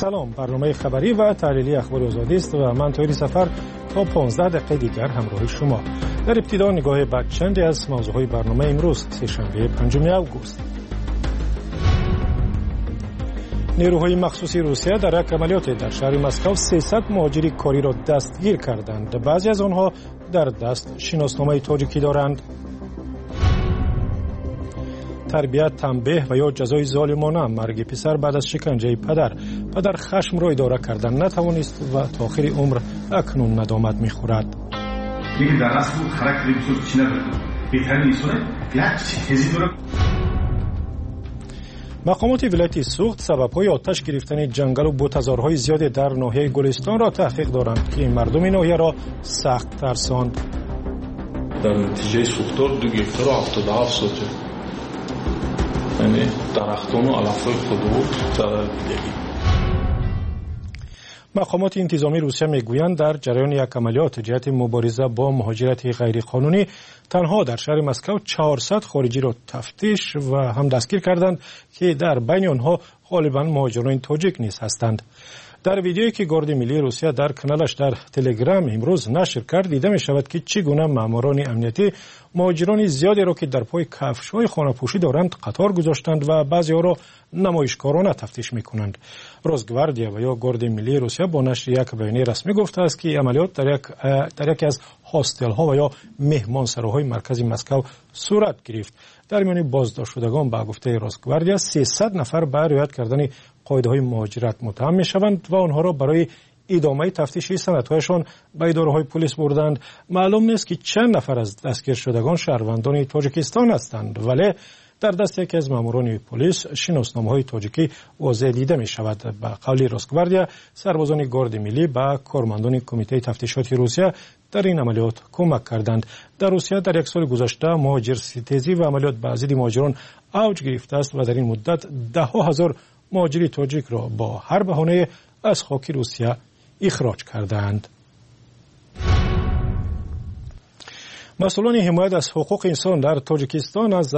سلام، برنامه خبری و تحلیلی اخبار آزادی است و من طاهری سفر تا 15 دقیقه دیگر همراه شما. در ابتدا نگاه به چندی از موضوعهای برنامه امروز سه‌شنبه 5 اوگوست. نیروهای مخصوصی روسیه در یک عملیات در شهر مسکو 300 مهاجر کاری را دستگیر کردند. بعضی از آنها در دست شناسنامه تاجیکی دارند. تربیت، تنبیه و یا جزای ظالمانه مرگ پسر بعد از شکنجه پدر خشم را اداره کردن نتوانست و تا آخر عمر اکنون ندامت می‌خورد. مقامات ولایت سوخت سبب‌های آتش گرفتن جنگل و بوتزارهای زیاد در ناحیه گلستان را تحقیق دارند که مردم ناحیه را سخت ترساند. در نتیجه سوختار 2 گرفتار و 77 سوته. یعنی درختان و علف‌های خودرو ضرر دیدگی. مقامات انتظامی روسیه میگویند در جریان یک عملیات جهت مبارزه با مهاجرت غیرقانونی تنها در شهر مسکو 400 خارجی را تفتیش و هم دستگیر کردند که در بین آنها غالبا مهاجران تاجیک نیز هستند. در ویدیویی که گارد ملی روسیه در کانالش در تلگرام امروز نشر کرد دیده می شود که چگونه ماموران امنیتی مهاجران زیادی را که در پای کفش‌های خانه‌پوشی دارند قطار گذاشتند و بعضی ها را نمایشکارانه تفتیش می‌کنند. روزگواردیا و یا گارد ملی روسیه با نشر یک بیانیه رسمی گفته است که عملیات در یکی از هاستل‌ها و یا مهمانسراهای مرکزی مسکو صورت گرفت. در میان بازداشت شدگان به گفته روزگواردیا 300 نفر به رعایت کردن قاعده‌های مهاجرت متهم می‌شوند و آنها را برای ادامه تفتیش سندهایشان به اداره‌های پلیس بردند. معلوم نیست که چند نفر از دستگیر شدگان شهروندان تاجیکستان هستند، ولی در دست یکی از ماموران پلیس شناسنامه‌های تاجیکی واضح دیده می‌شود. به قول روزگواردیا سربازان گارد ملی به کارمندان کمیته تفتیشات روسیه در این عملیات کمک کردند. در روسیه در یک سال گذشته مهاجرستیزی و عملیات به ضد مهاجران اوج گرفته است و در این مدت ده‌ها هزار مهاجر تاجیک را با هر بهانه از خاک روسیه اخراج کردند. مسئولان حمایت از حقوق انسان در تاجیکستان از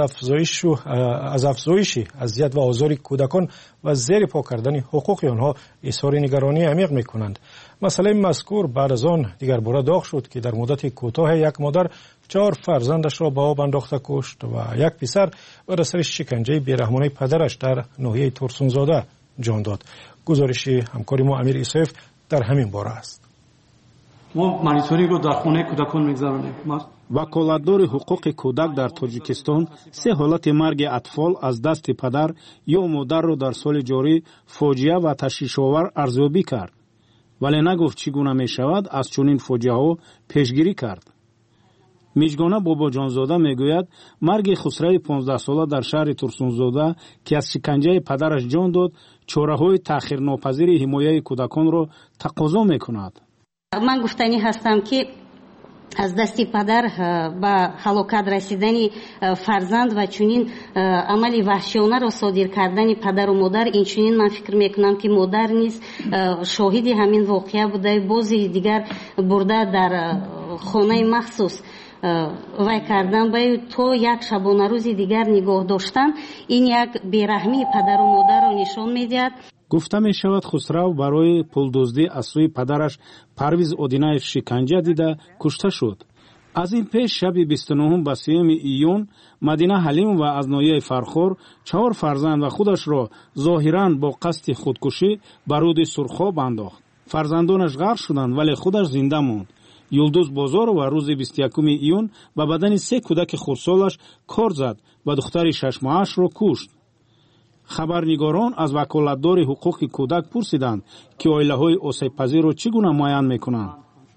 افزایش اذیت و آزار کودکان و زیر پا کردن حقوق آنها اظهار نگرانی عمیق می‌کنند. مسئله مذکور بعد از آن دیگر باره داغ شد که در مدت کوتاه یک مادر 4 فرزندش را به آب انداخته کشت و یک پسر بر اثر شکنجه بی‌رحمانه پدرش در ناحیه ترسونزاده جان داد. گزارش همکار ما امیر ایسایف در همین باره است. ما مانیتورینگ رو در خانه کودکان می‌گذرانیم. وکالتدار حقوق کودک در تاجیکستان 3 حالت مرگ اطفال از دست پدر یا مادر را در سال جاری فاجعه و تشویش‌آور ارزیابی کرد، ولی نگفت چگونه می‌شود از چنین فاجعه‌ها پیشگیری کرد. میجگانه بابا جانزاده میگوید مرگ خسرو 15 ساله در شهر ترسونزاده که از شکنجه پدرش جان داد چاره‌های تأخیرناپذیر حمایت کودکان را تقاضا می‌کند. من گفتنی هستم که از دستی پدر به هلاکت رسیدن فرزند و چنین عمل وحشیانه را صادر کردن پدر و مادر، این چنین من فکر میکنم که مادر نیز شاهد همین واقعه بوده. بازی دیگر برده در خانه مخصوص وای کردن به تو یک شبانه روزی دیگر نگاه داشتن، این یک بیرحمی پدر و مادر را نشان میدهد. گفته می شود خسرو برای پولدزدی از سوی پدرش پرویز اودیناєв شکنجه دیده کشته شد. از این پیش شب 29 به 3 ایون مدینه حلیم و از ناحیه فرخور 4 فرزند و خودش را ظاهراً با قصد خودکشی بر رود سرخاب انداخت. فرزندانش غرق شدند ولی خودش زنده ماند. یلدوز بازار و روز 21 ایون به بدن 3 کودک خردسالش کار زد و دختر 6 ماهش را کشت. خبرنگاران از وکالتدار حقوق کودک پرسیدند که عائله‌های آسیب‌پذیر را چگونه معاین می‌کنند.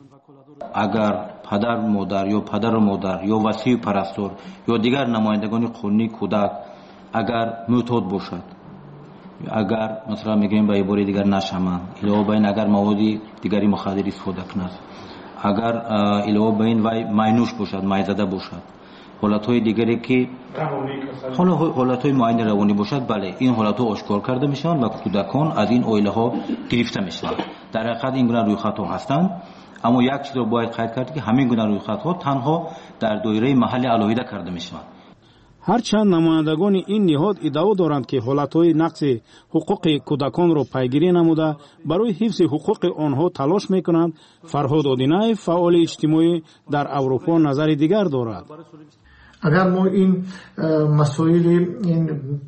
اگر پدر مادر یا پدر و مادر یا وصی پرستار یا دیگر نمایندگان قانونی کودک اگر معتاد باشد، اگر مثلا میگیم به عبارت دیگر نشمند، علاوه بر این اگر مواد دیگری مخدر استفاده کند، اگر علاوه بر این وای ماینوش باشد، مایزده باشد، حالت‌های دیگری که حالت‌های معین روانی باشد، بله این حالت‌ها آشکار کرده میشن و کودکان از این عائله‌ها گرفته میشن. در حقیقت این گونه رویخط‌ها هستند، اما یک چیز رو باید قید کرد که همین گونه رویخط‌ها تنها در دایره محل علایده کرده میشن. ҳарчанд намояндагони ин ниҳод иддао доранд ки ҳолатҳои нақси ҳуқуқи кӯдаконро пайгирӣ намуда барои ҳифзи ҳуқуқи онҳо талош мекунанд, Фарҳод Одинаев, фаъоли иҷтимоӣ дар Аврупо, назари дигар дорад. агар мо ин масоили ин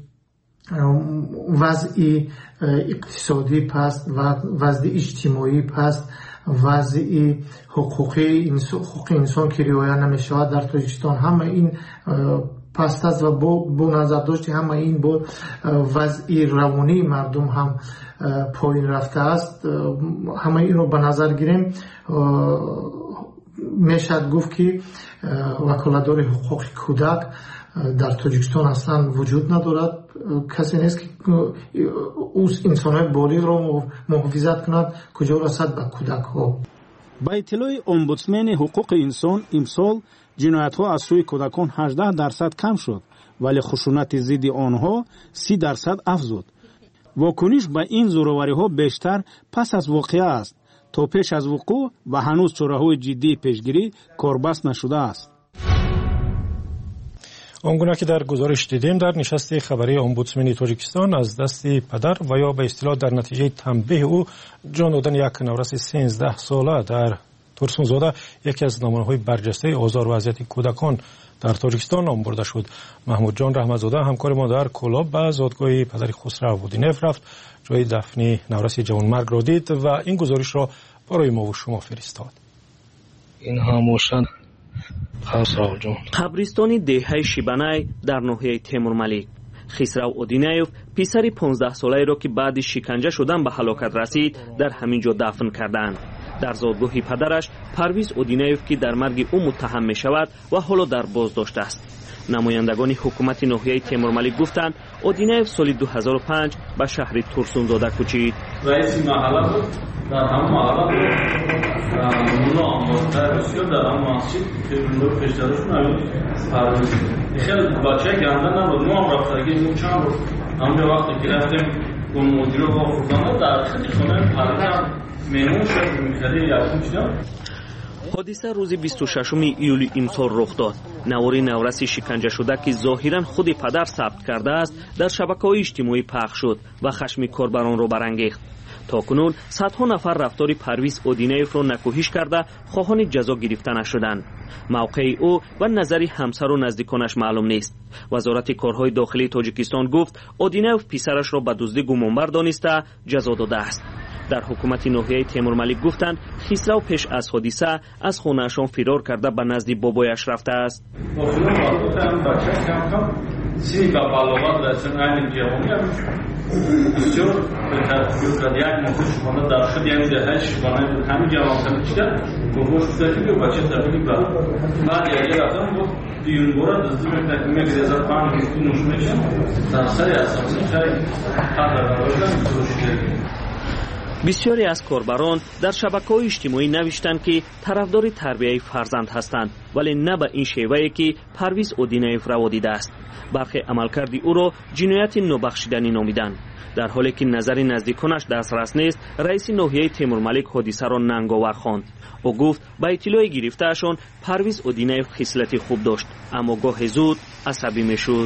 вазъи иқтисодӣ паст ва вазъи иҷтимоӣ паст, вазъи ҳуқуқи инсон ки риоя намешавад дар Тоҷикистон, ҳама ин паст аст ва бо назардошти ҳама ин бо вазъи равонии мардум ҳам поин рафтааст. ҳама инро ба назар гирем, мешавад гуфт ки ваколатдори ҳуқуқи кӯдак дар Тоҷикистон аслан вуҷуд надорад. касе нест ки инсонҳои болиғро муҳофизат кунад, куҷо расад ба кӯдакҳо. ба иттилои омбудсмени ҳуқуқи инсон, имсол ҷиноятҳо аз сӯи кӯдакон 18% кам шуд, вале хушунати зидди онҳо 30% афзуд. вокуниш ба ин зӯровариҳо бештар пас аз воқеа аст, то пеш аз вуқӯъ ва ҳанӯз чораҳои ҷиддии пешгирӣ корбаст нашудааст. он гуна ки дар гузориш дидем, дар нишасти хабарии омбудсмени Тоҷикистон аз дасти падар ва ё ба истилоҳ дар натиҷаи танбеҳи ӯ ҷон додани як навраси 13 сола дар Турсунзода яке аз номунаҳои барҷастаи озор ва азияти кӯдакон дар Тоҷикистон ном бурда шуд. Маҳмудҷон Раҳматзода, ҳамкори мо дар Кӯлоб, ба зодгоҳи падари Хусрав Удинев рафт, ҷои дафни навраси ҷавонмаргро дид ва ин гузоришро барои мову шумо фиристод. ин ҳамошан Хусравҷон. қабристони деҳаи Шибанай дар ноҳияи Темурмалик. Хисрав Одинаев писари 15 солаеро ки баъди шиканҷа шудан ба ҳалокат расид, дар ҳамин ҷо дафн карданд. дар зодгоҳи падараш Парвиз Одинаев ки дар марги ӯ муттаҳам мешавад ва ҳоло дар боздошт аст. намояндагони ҳукумати ноҳияи Темурмалик гуфтанд, Одинаев соли 2005 ба шаҳри Турсунзода кӯчид. раиси маҳалла буд, дар ҳамон маҳалла буд. мулло амбостаи бисёр дар ҳамон масҷид филмлори пешдарошон авид Парвиз. хеле бачаи ганда набуд. мо ҳам рафтагӣ мо чанд руз ҳамҷо вақте ки рафтем бо мудиро вохӯрданда дар хити хонаи Парвиз меҳмон шуд, мехари якум чидам. ҳодиса рӯзи 26 июли имсол рух дод. навори навраси шиканҷашуда ки зоҳиран худи падар сабт кардааст, дар шабакаҳои иҷтимоӣ пахш шуд ва хашми корбаронро барангехт. токунун садҳо нафар рафтори Парвиз Одинаевро накӯҳиш карда хоҳони ҷазо гирифта нашуданд. мавқеи ӯ ва назари ҳамсару наздиконаш маълум нест. вазорати корҳои дохилии Тоҷикистон гуфт, Одинаев писарашро ба дуздӣ гумонбар дониста ҷазо додааст. дар ҳукумати ноҳияи Темурмалик гуфтанд, Хисрав пеш аз ҳодиса аз хонаашон фирор карда ба назди бобояш рафтааст. сини ба балоғат расид, айни ҷавони бисёр биркард як моҳи шубона дар худ як деҳаи шубона буд. ҳамин ҷавонтани чида бобош гуфтад ки бача табили ба баъд яке рафтам гуфт дуюмбора дуздӣ мекунад ки мегирезад паҳн гуфти нушмешин дар сари асоси хай ҳаддароша фурӯшида. бисёре аз корбарон дар шабакаҳои иҷтимоӣ навиштанд ки тарафдори тарбияи фарзанд ҳастанд, вале на ба ин шевае ки Парвиз Одинаев раво дидааст. бархе амалкарди ӯро ҷинояти нобахшиданӣ номиданд. дар ҳоле ки назари наздиконаш дастрас нест, раиси ноҳияи Темурмалик ҳодисаро нанговар хонд. ӯ гуфт, ба иттилои гирифтаашон Парвиз Одинаев хислати хуб дошт, аммо гоҳе зуд асабӣ мешуд.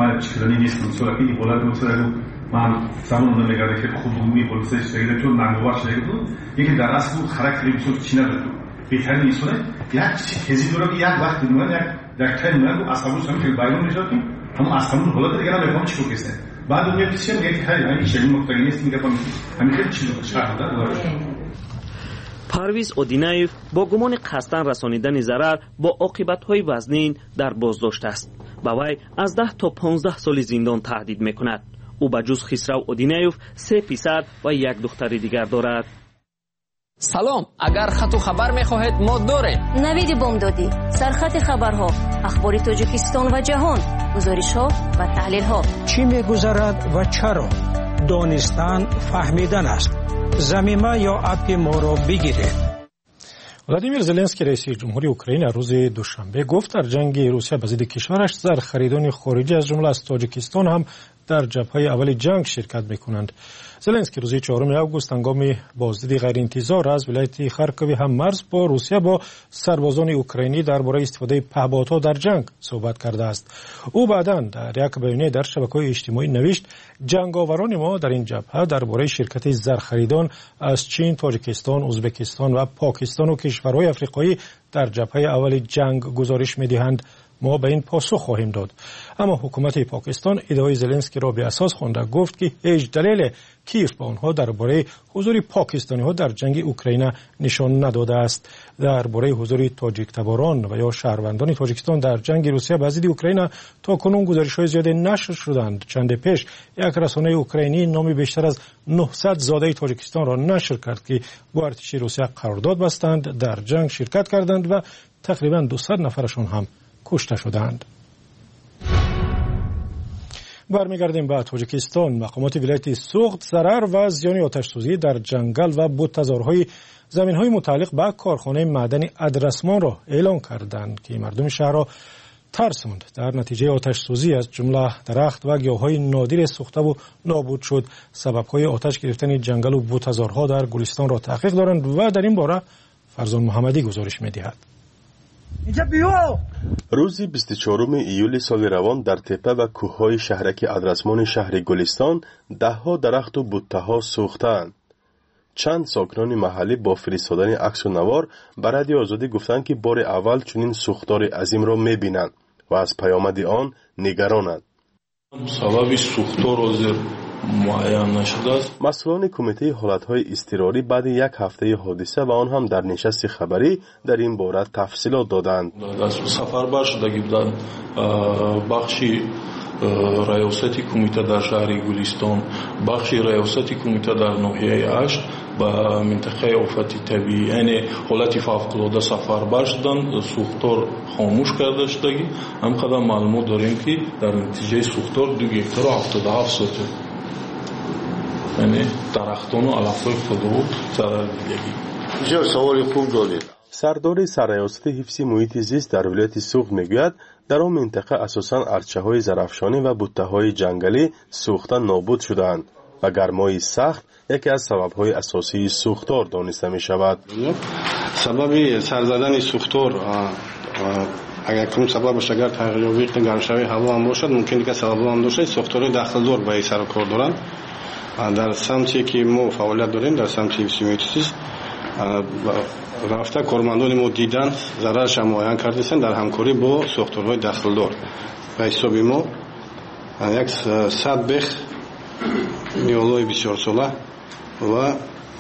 من زمان نمیگرده که خودمونی پلیسش شده چون نانگوار شده بود یکی در اصل خاراکتری بسیار چی نداره بهترین نیستونه یک چیزی داره که یک وقت میمونه یک تایم میمونه اصابش هم که بیرون نشد که هم اصلا حالت دیگه نمیفهم چی کنه بعد اون یک چیزی میگه که این شیء مختلفی نیست میگه همین خیلی چیزا شرح داره. Парвиз Одинаев бо гумони қасдан расонидани зарар бо оқибатҳои вазнин дар боздошт аст. ба вай аз 10 то 15 соли зиндон таҳдид мекунад. ӯ ба ҷуз Хисрав Одинаев 3 писар ва 1 духтари дигар дорад. салом, агар хату хабар мехоҳед мо дорем. навиди бомдодӣ, сархати хабарҳо, ахбори Тоҷикистон ва ҷаҳон, гузоришҳо ва таҳлилҳо. чӣ мегузарад ва чаро? донистан, фаҳмидан аст. замима ё апи моро бигиред. владимир Зеленский, раиси ҷумҳурии Украина, рӯзи душанбе гуфт, дар ҷанги Русия ба зидди кишвараш зар харидони хориҷӣ аз ҷумла аз Тоҷикистон ҳам در جبهه اول جنگ شرکت میکنند. زلنسکی روز 4 آگوست هنگام بازدید غیرانتظار از ولایت خارکوی هم مرز با روسیه با سربازان اوکراینی درباره استفاده پهپادها در جنگ صحبت کرده است. او بعداً در یک بیانیه در شبکه‌های اجتماعی نوشت جنگاوران ما در این جبهه درباره شرکت زرخریدان از چین، تاجیکستان، ازبکستان و پاکستان و کشورهای افریقایی در جبهه اول جنگ گزارش می‌دهند. ما به این پاسخ خواهیم داد. اما حکومت پاکستان ادعای زلنسکی را بی اساس خوانده، گفت که هیچ دلیل کیف به آنها درباره حضور پاکستانی ها در جنگ اوکراین نشان نداده است. درباره حضور تاجیک تباران و یا شهروندان تاجیکستان در جنگ روسیه به ضد اوکراین تا کنون گزارش‌های زیادی نشر شدند. چند پیش یک رسانه اوکراینی نامی بیشتر از 900 زاده تاجیکستان را نشر کرد که با ارتش روسیه قرارداد بستند، در جنگ شرکت کردند و تقریباً 200 نفرشان هم کشته شدند. برمیگردیم به تاجیکستان. مقامات ولایت سوغد ضرر و زیان آتش‌سوزی در جنگل و بت‌تزارهای زمین‌های متعلق به کارخانه معدنی ادرسمان را اعلام کردند که مردم شهر را ترساند. در نتیجه آتش‌سوزی از جمله درخت و گیاهای نادر سوخته و نابود شد. سبب‌های آتش گرفتن جنگل و بت‌تزارها در گلستان را تحقیق دارند و در این باره فرزان محمدی گزارش می‌دهد. روز 24 ایول سال روان در تپه و کوههای شهرک ادرسمان شهر گلستان دهها درخت و بوته‌ها سوختند. چند ساکنان محلی با فرستادن عکس و نوار به رادیو آزادی گفتند که بار اول چنین سوختار عظیم را می‌بینند و از پیامد آن نگرانند. سبب سوختار حاضر معین نشده است. مسئولان کمیته حالتهای اضطراری بعد یک هفته حادثه و آن هم در نشست خبری در این باره تفصیلات دادند. از سفربر شدگی بودند بخشی ریاستی کمیته در شهر گلستان، بخشی ریاستی کمیته در ناحیه اشت به منطقه آفت طبیعی یعنی حالت فوق‌العاده سفربر شدند. سوختار خاموش کرده شدگی هم قدم معلومات داریم که در نتیجه سوختار 2 هکتار و 77 سوت یعنی درختان و علف‌های خودرو ضرر دیدگی. اینجا سوال خوب دادید. سردار سرریاست حفظ محیط زیست در ولایت سوغد میگوید در آن منطقه اساساً ارچه‌های زرافشانی و بوته‌های جنگلی سوخته نابود شدند و گرمای سخت یکی از سبب‌های اساسی سوختار دانسته می‌شود. سبب سرزدن سوختار اگر کدوم سبب باشه، اگر تغییر گرمشوی هوا هم باشد، ممکنه که سبب هم باشه. سوختار داخل‌دار به سر کار دارند. در سمتی که ما فعالیت داریم در سمت حفظ محیط زیست رفته کارمندان ما دیدن ضررش هم معاین کردن در همکاری با سوختارهای داخل‌دار. به حساب ما 100 بخ نیالای بسیار ساله و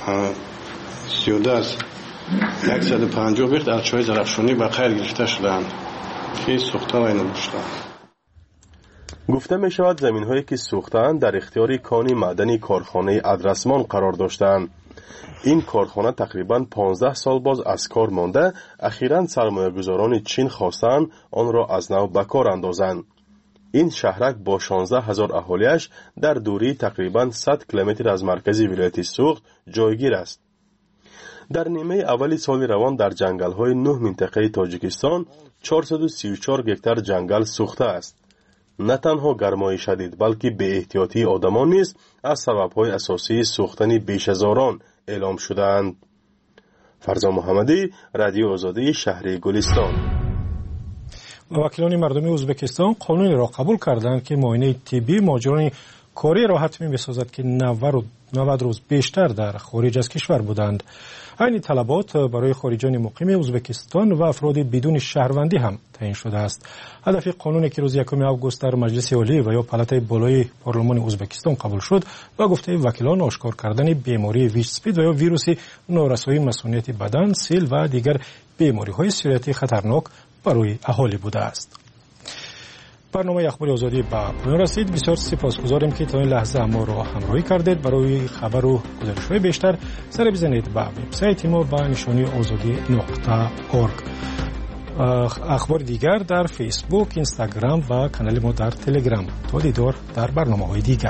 150 بخ در چای زرافشانی به خیر گرفته شدند که سوختار اینو باشند. گفته می شود زمین هایی که سوختند در اختیار کان معدنی کارخانه ادرسمان قرار داشتند. این کارخانه تقریباً 15 سال باز از کار مانده، اخیراً سرمایه‌گذاران چین خواستند آن را از نو به کار اندازند. این شهرک با 16,000 اهالیش در دوری تقریباً 100 کیلومتر از مرکز ولایت سوغد جایگیر است. در نیمه اولی سال روان در جنگل‌های 9 منطقه تاجیکستان 434 هکتار جنگل سوخته است. نه تنها گرمای شدید بلکه بی احتیاطی آدمان نیز از سبب‌های اساسی سوختن بیش از هزاران اعلام شدند. فرزان محمدی، رادیو آزادی شهر گلستان. وکیلان مردمی ازبکستان قانونی را قبول کردند که معاینه طبی مهاجران کاری را حتمی بسازد که 90 روز بیشتر در خارج از کشور بودند. این طلبات برای خارجان مقیم ازبکستان و افراد بدون شهروندی هم تعیین شده است. هدف قانونی که روز 1 آگوست در مجلس عالی و یا پالاتای بالای پارلمان ازبکستان قبول شد و گفته وکیلان آشکار کردن بیماری ویچسپید و یا ویروس نارسایی مسئولیت بدن، سیل و دیگر بیماری‌های سیریتی خطرناک برای اهالی بوده است. برنامه اخبار آزادی به پایان رسید. بسیار سپاسگزاریم که تا این لحظه ما را همراهی کردید. برای خبر و گزارش‌های بیشتر سر بزنید به وبسایت ما به نشانی azadi.org. اخبار دیگر در فیسبوک، اینستاگرام و کانال ما در تلگرام. تا دیدار در برنامه‌های دیگر.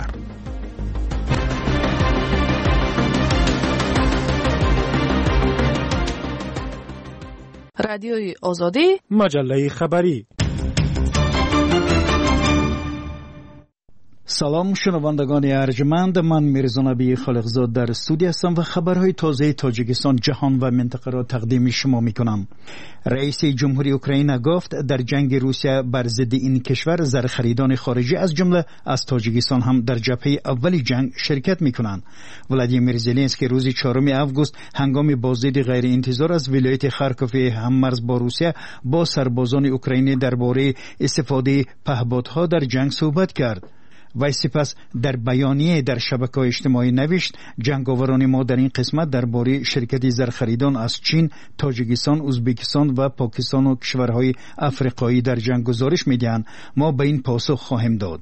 رادیوی آزادی، مجله خبری. سلام شنوندگان ارجمند، من میرزا نبی خالقزاد در استودیو هستم و خبرهای تازه تاجیکستان، جهان و منطقه را تقدیم شما میکنم. رئیس جمهوری اوکراین گفت در جنگ روسیه بر ضد این کشور زرخریدان خارجی از جمله از تاجیکستان هم در جبهه اولی جنگ شرکت میکنند. ولادیمیر زلنسکی روز 4 آگوست هنگام بازدید غیر انتظار از ولایت خارکوف هممرز با روسیه با سربازان اوکراینی درباره استفاده پهپادها در جنگ صحبت کرد. و سپس در بیانیه در شبکه‌های اجتماعی نوشت جنگاوران ما در این قسمت درباره شرکت زرخریدان از چین، تاجیکستان، ازبکستان و پاکستان و کشورهای افریقایی در جنگ گزارش می‌دهند. ما به این پاسخ خواهیم داد.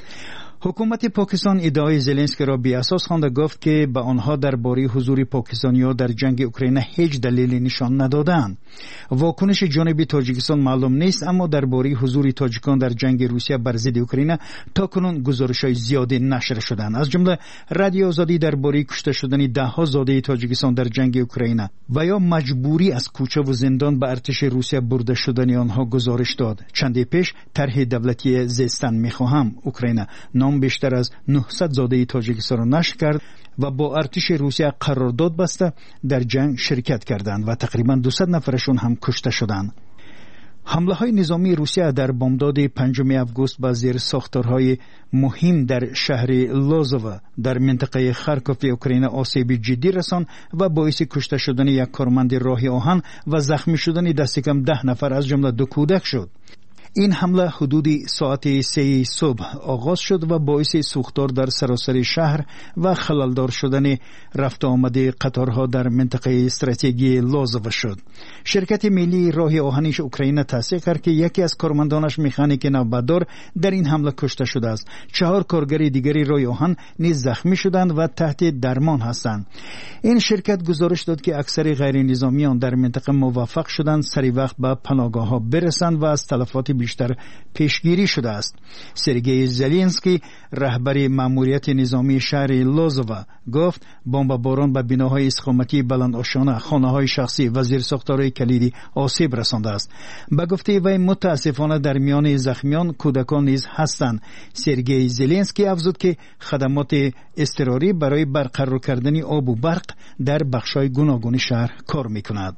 حکومت پاکستان ادعای زلنسکی را بی اساس خوانده، گفت که به آنها درباره حضور پاکستانی‌ها در جنگ اوکراین هیچ دلیلی نشان ندادند. واکنش جانب تاجیکستان معلوم نیست، اما درباره حضور تاجیکان در جنگ روسیه بر ضد اوکراین تاکنون گزارش‌های زیادی نشر شدند. از جمله رادیو آزادی درباره کشته شدن ده‌ها زاده تاجیکستان در جنگ اوکراین و یا مجبوری از کوچه و زندان به ارتش روسیه برده شدن آنها گزارش داد. چندی پیش طرح دولتی زیستن می‌خواهم اوکراین بیشتر از 900 زاده تاجیکستان را نشر کرد و با ارتش روسیه قرارداد بسته در جنگ شرکت کردند و تقریبا 200 نفرشون هم کشته شدند. حمله های نظامی روسیه در بامداد 5 آگوست به زیر ساختارهای مهم در شهر لازوو در منطقه خارکوف اوکراین آسیب جدی رساند و باعث کشته شدن یک کارمند راه آهن و زخمی شدن دست کم 10 نفر از جمله 2 کودک شد. این حمله حدود ساعت 3 صبح آغاز شد و باعث سوختار در سراسر شهر و خللدار شدن رفت آمد قطارها در منطقه استراتژی لازوو شد. شرکت ملی راه آهنی اوکراین تصدیق کرد که یکی از کارمندانش مکانیک نوبتدار در این حمله کشته شده است. 4 کارگر دیگری راه آهن نیز زخمی شدند و تحت درمان هستند. این شرکت گزارش داد که اکثر غیر نظامیان در منطقه موفق شدند سری وقت به پناهگاه‌ها برسند و از تلفات بیشتر پیشگیری شده است. سرگئی زلنسکی رهبر ماموریت نظامی شهر لازوو گفت بمباران به بناهای استقامتی بلندآشانه، خانه‌های شخصی و زیرساخت‌های کلیدی آسیب رسانده است. به گفته وی متاسفانه در میان زخمیان کودکان نیز هستند. سرگئی زلنسکی افزود که خدمات اضطراری برای برقرار کردن آب و برق در بخش‌های گوناگون شهر کار می‌کند.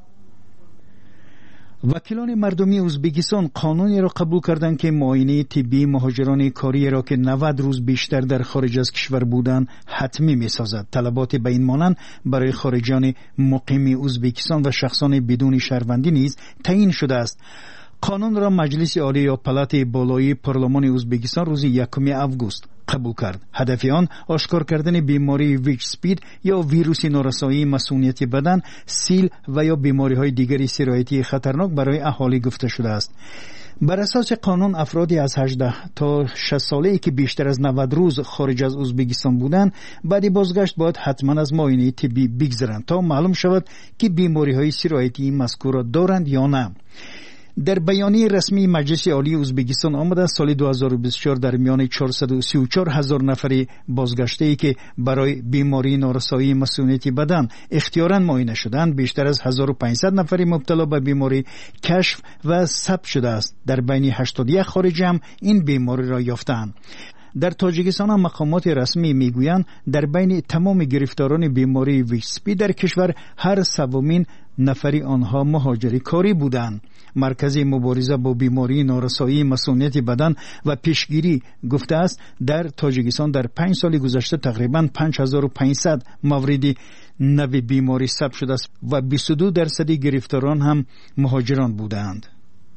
وکیلان مردمی ازبکستان قانونی را قبول کردند که معاینه طبی مهاجران کاری را که 90 روز بیشتر در خارج از کشور بودند حتمی می‌سازد. طلبات به این مانند برای خارجیان مقیم ازبکستان و شخصان بدون شهروندی نیز تعیین شده است. قانون را مجلس عالی یا پلات بالایی پارلمان ازبکستان روز 1 آگوست قبول کرد. هدف آن آشکار کردن بیماری ویچ سپید یا ویروس نارسایی مسئولیت بدن، سیل و یا بیماری‌های دیگری سرایتی خطرناک برای اهالی گفته شده است. بر اساس قانون افرادی از 18 تا 60 ساله‌ای که بیشتر از 90 روز خارج از ازبکستان بودند بعد بازگشت باید حتما از معاینه طبی بگذرند تا معلوم شود که بیماری‌های سرایتی مذکور را دارند یا نه. در بیانیه رسمی مجلس عالی ازبکستان آمده سال 2024 در میان 434,000 نفر بازگشته‌ای که برای بیماری نارسایی مسئولیت بدن اختیاراً معاینه شدند، بیشتر از 1500 نفر مبتلا به بیماری کشف و ثبت شده است. در بین 81 خارجی هم این بیماری را یافتند. در تاجیکستان هم مقامات رسمی میگویند در بین تمام گرفتاران بیماری ویچسپی در کشور هر سومین نفری آنها مهاجر کاری بودند. مرکز مبارزه با بیماری نارسایی مسئولیت بدن و پیشگیری گفته است در تاجیکستان در 5 سال گذشته تقریباً 5500 مورد نوع بیماری ثبت شده است و 22% گرفتاران هم مهاجران بودند.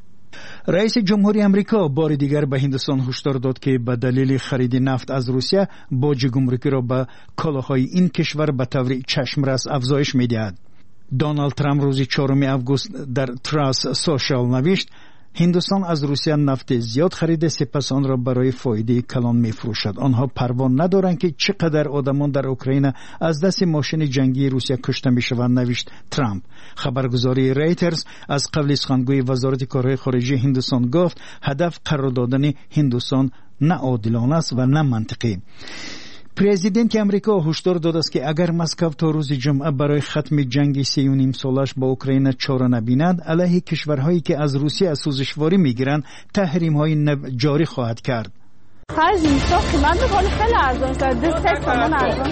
رئیس جمهوری امریکا بار دیگر به هندوستان هشدار داد که به دلیل خرید نفت از روسیه باج گمرکی را به کالاهای این کشور به طور چشمرس افزایش می‌دهد. دونالد ترامپ روز 4 آگوست در تراس سوشال نوشت هندوستان از روسیه نفت زیاد خریده، سپس آن را برای فایده کلان می‌فروشد. آنها پروا ندارند که چقدر آدمان در اوکراین از دست ماشین جنگی روسیه کشته می‌شوند، نوشت ترامپ. خبرگزاری رایترز از قبل سخنگوی وزارت کارهای خارجه هندوستان گفت هدف قرار دادن هندوستان نه عادلانه است و نه منطقی. پرزیدنت امریکا هشدار داده است که اگر مسکو تا روز جمعه برای ختم جنگ 3.5 سالش با اوکراین چاره نبیند، علیه کشورهایی که از روسیه سوزشواری میگیرند تحریم‌های جاری خواهد کرد. خرج میشه قیمت ولی خیلی ارزان شده 2 تومن ارزان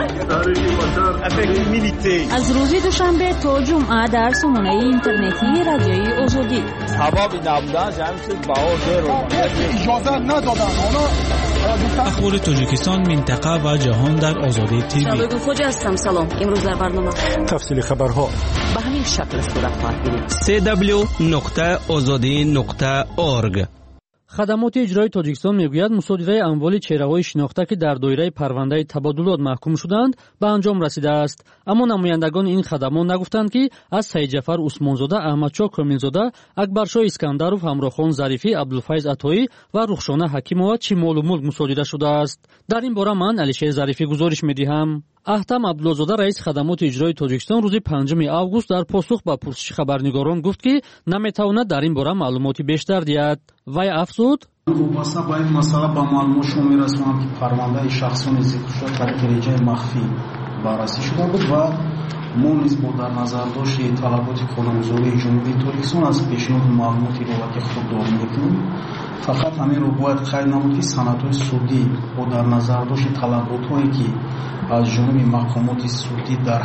شده. از روز دوشنبه تا جمعه در سامانه اینترنتی رادیوی آزادی سبب نبودن جمعیت باور اجازه ندادن اخبار تاجیکستان منطقه و جهان در آزادی تیوی. شباب خوش هستم. سلام. امروز در برنامه تفصیل خبرها به همین شکل صورت خواهد گرفت. www.azadi.org. خدمات اجرایی تاجیکستان میگوید مصادره اموال چهره‌های شناخته که در دایره پرونده تبادلات محکوم شدند به انجام رسیده است، اما نمایندگان این خدمات نگفتند که از سید جعفر عثمانزاده، احمدشاه کاملزاده، اکبرشاه اسکندرов، همراخان ظریفی، عبدالفیض عطایی و رخشانه حکیمова چه مال و ملک مصادره شده است. در این باره من علیشیر ظریفی گزارش می‌دهم. احتم عبدالله‌زاده رئیس خدمات اجرایی تاجیکستان روز 5 اوگوست در پاسخ به پرسش خبرنگاران گفت که نمی‌تواند در این باره معلوماتی بیشتر دهد. وی افزود: وابسته به این مسئله با معلومات شما می‌رسانم که پرونده شخصان ذکر شده در درجه مخفی بررسی شده بود و ما نیز با در نظر داشت طلبات قانونگذاری جمهوری تاجیکستان از پیشنهاد معلوماتی رو که خود داریم می‌کنیم، فقط همین رو باید قید نمود که سندهای سودی با در نظر داشت طلبات‌هایی که از جانب مقامات سودی در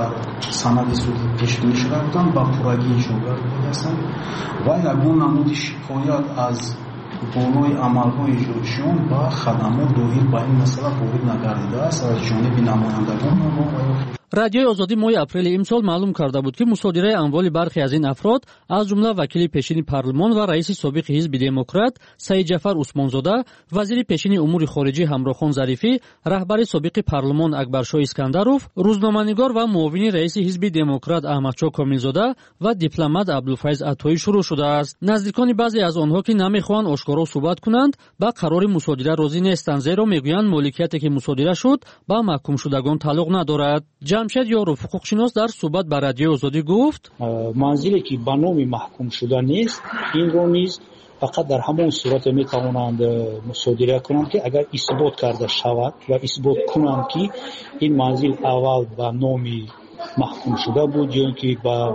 سند سودی پیشبینی شده بودند با پورگی اجرا کرده هستند و یگان نمود شکایت از بالای عملهای اجرایشان و خدمات دایر به این مسئله وارد نگردیده است از جانب نمایندگان ما. رادیوی آزادی ماه اپریل امسال معلوم کرده بود که مصادره اموال برخی از این افراد از جمله وکیل پیشین پارلمان و رئیس سابق حزب دموکرات سید جعفر عثمانزاده، وزیر پیشین امور خارجه همراخان ظریفی، رهبر سابق پارلمان اکبرشاه اسکندرov، روزنامه‌نگار و معاون رئیس حزب دموکرات احمدشاه کاملزاده و دیپلمات عبدالفیض عطایی شروع شده است. نزدیکان بعضی از آنها که نمی‌خواهند آشکارا صحبت کنند با قرار مصادره راضی نیستند، زیرا میگویند مالکیتی که مصادره شد با محکوم شدگان تعلق ندارد. جمشید یاروف حقوقشناس در صحبت با رادیو آزادی گفت: منزلی که به نام محکوم شده نیست این رو نیز فقط در همان صورت میتوانند مصادره کنند که اگر اثبات کرده شود و اثبات کنند که این منزل اول به نام محکوم شده بود یا که با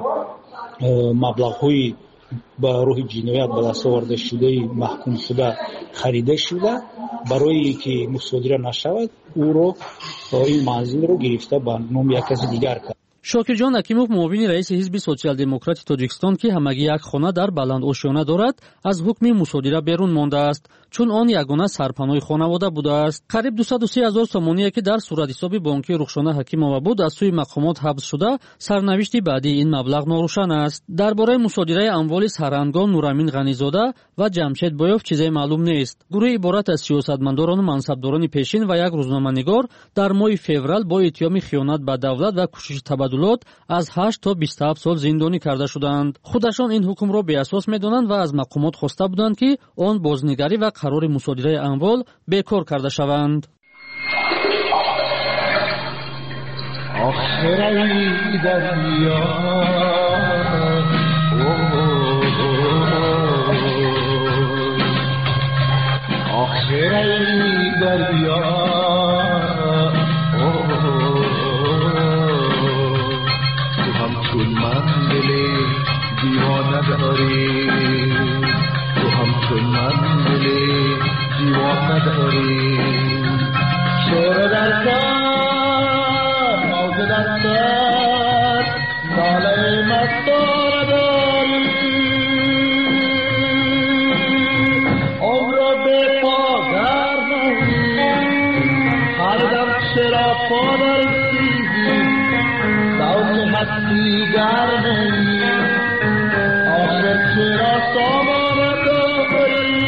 مبلغ‌های با روح جنایت به دست آورده شده محکوم شده خریده شده، برای که مصادره نشود او رو این منزل رو گرفته به نام یک کس دیگر کرد. شاکرجان حکیموف معاون رئیس حزب سوسیال دموکرات تاجیکستان که همگی یک خانه در بلند آشیانه دارد از حکم مصادره بیرون مانده است، چون آن یگانه سرپناه خانواده بوده است. قریب 230,000 سومانی که در صورت حساب بانکی رخشانه حکیمова بود از سوی مقامات حبس شده، سرنوشت بعدی این مبلغ ناروشن است. درباره مصادره اموال سرهنگان نورامین غنیزاده و جمشید بایوف چیزی معلوم نیست. گروه عبارت از سیاستمداران و منصبداران پیشین و یک روزنامه‌نگار در ماه فوریه با اتهام خیانت به دولت و کوشش تبادلات از 8 تا 27 سال زندانی کرده شدند. خودشان این حکم را بی اساس می‌دانند و از مقامات خواسته بودند که آن بازنگری و قرار مصادره اموال بیکار کرده شوند. آخری دریا آخری دریا تو من دل دیوانه داری، تو همچون من دل دیوانه داری. شور در کار موج در کار ناله مستور داری، عمر به پادر نهی هر دم چرا پادر دیگر نمی آخر چرا سامان داری،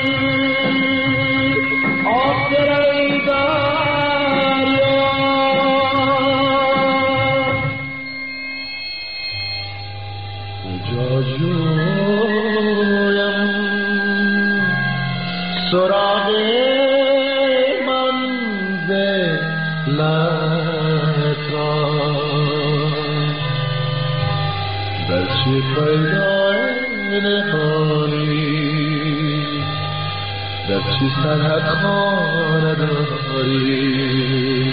آخر ای دریا کجا جویم سراغ منزلت را، در چه پیدا نهانی، در چه سرحد خانه داری.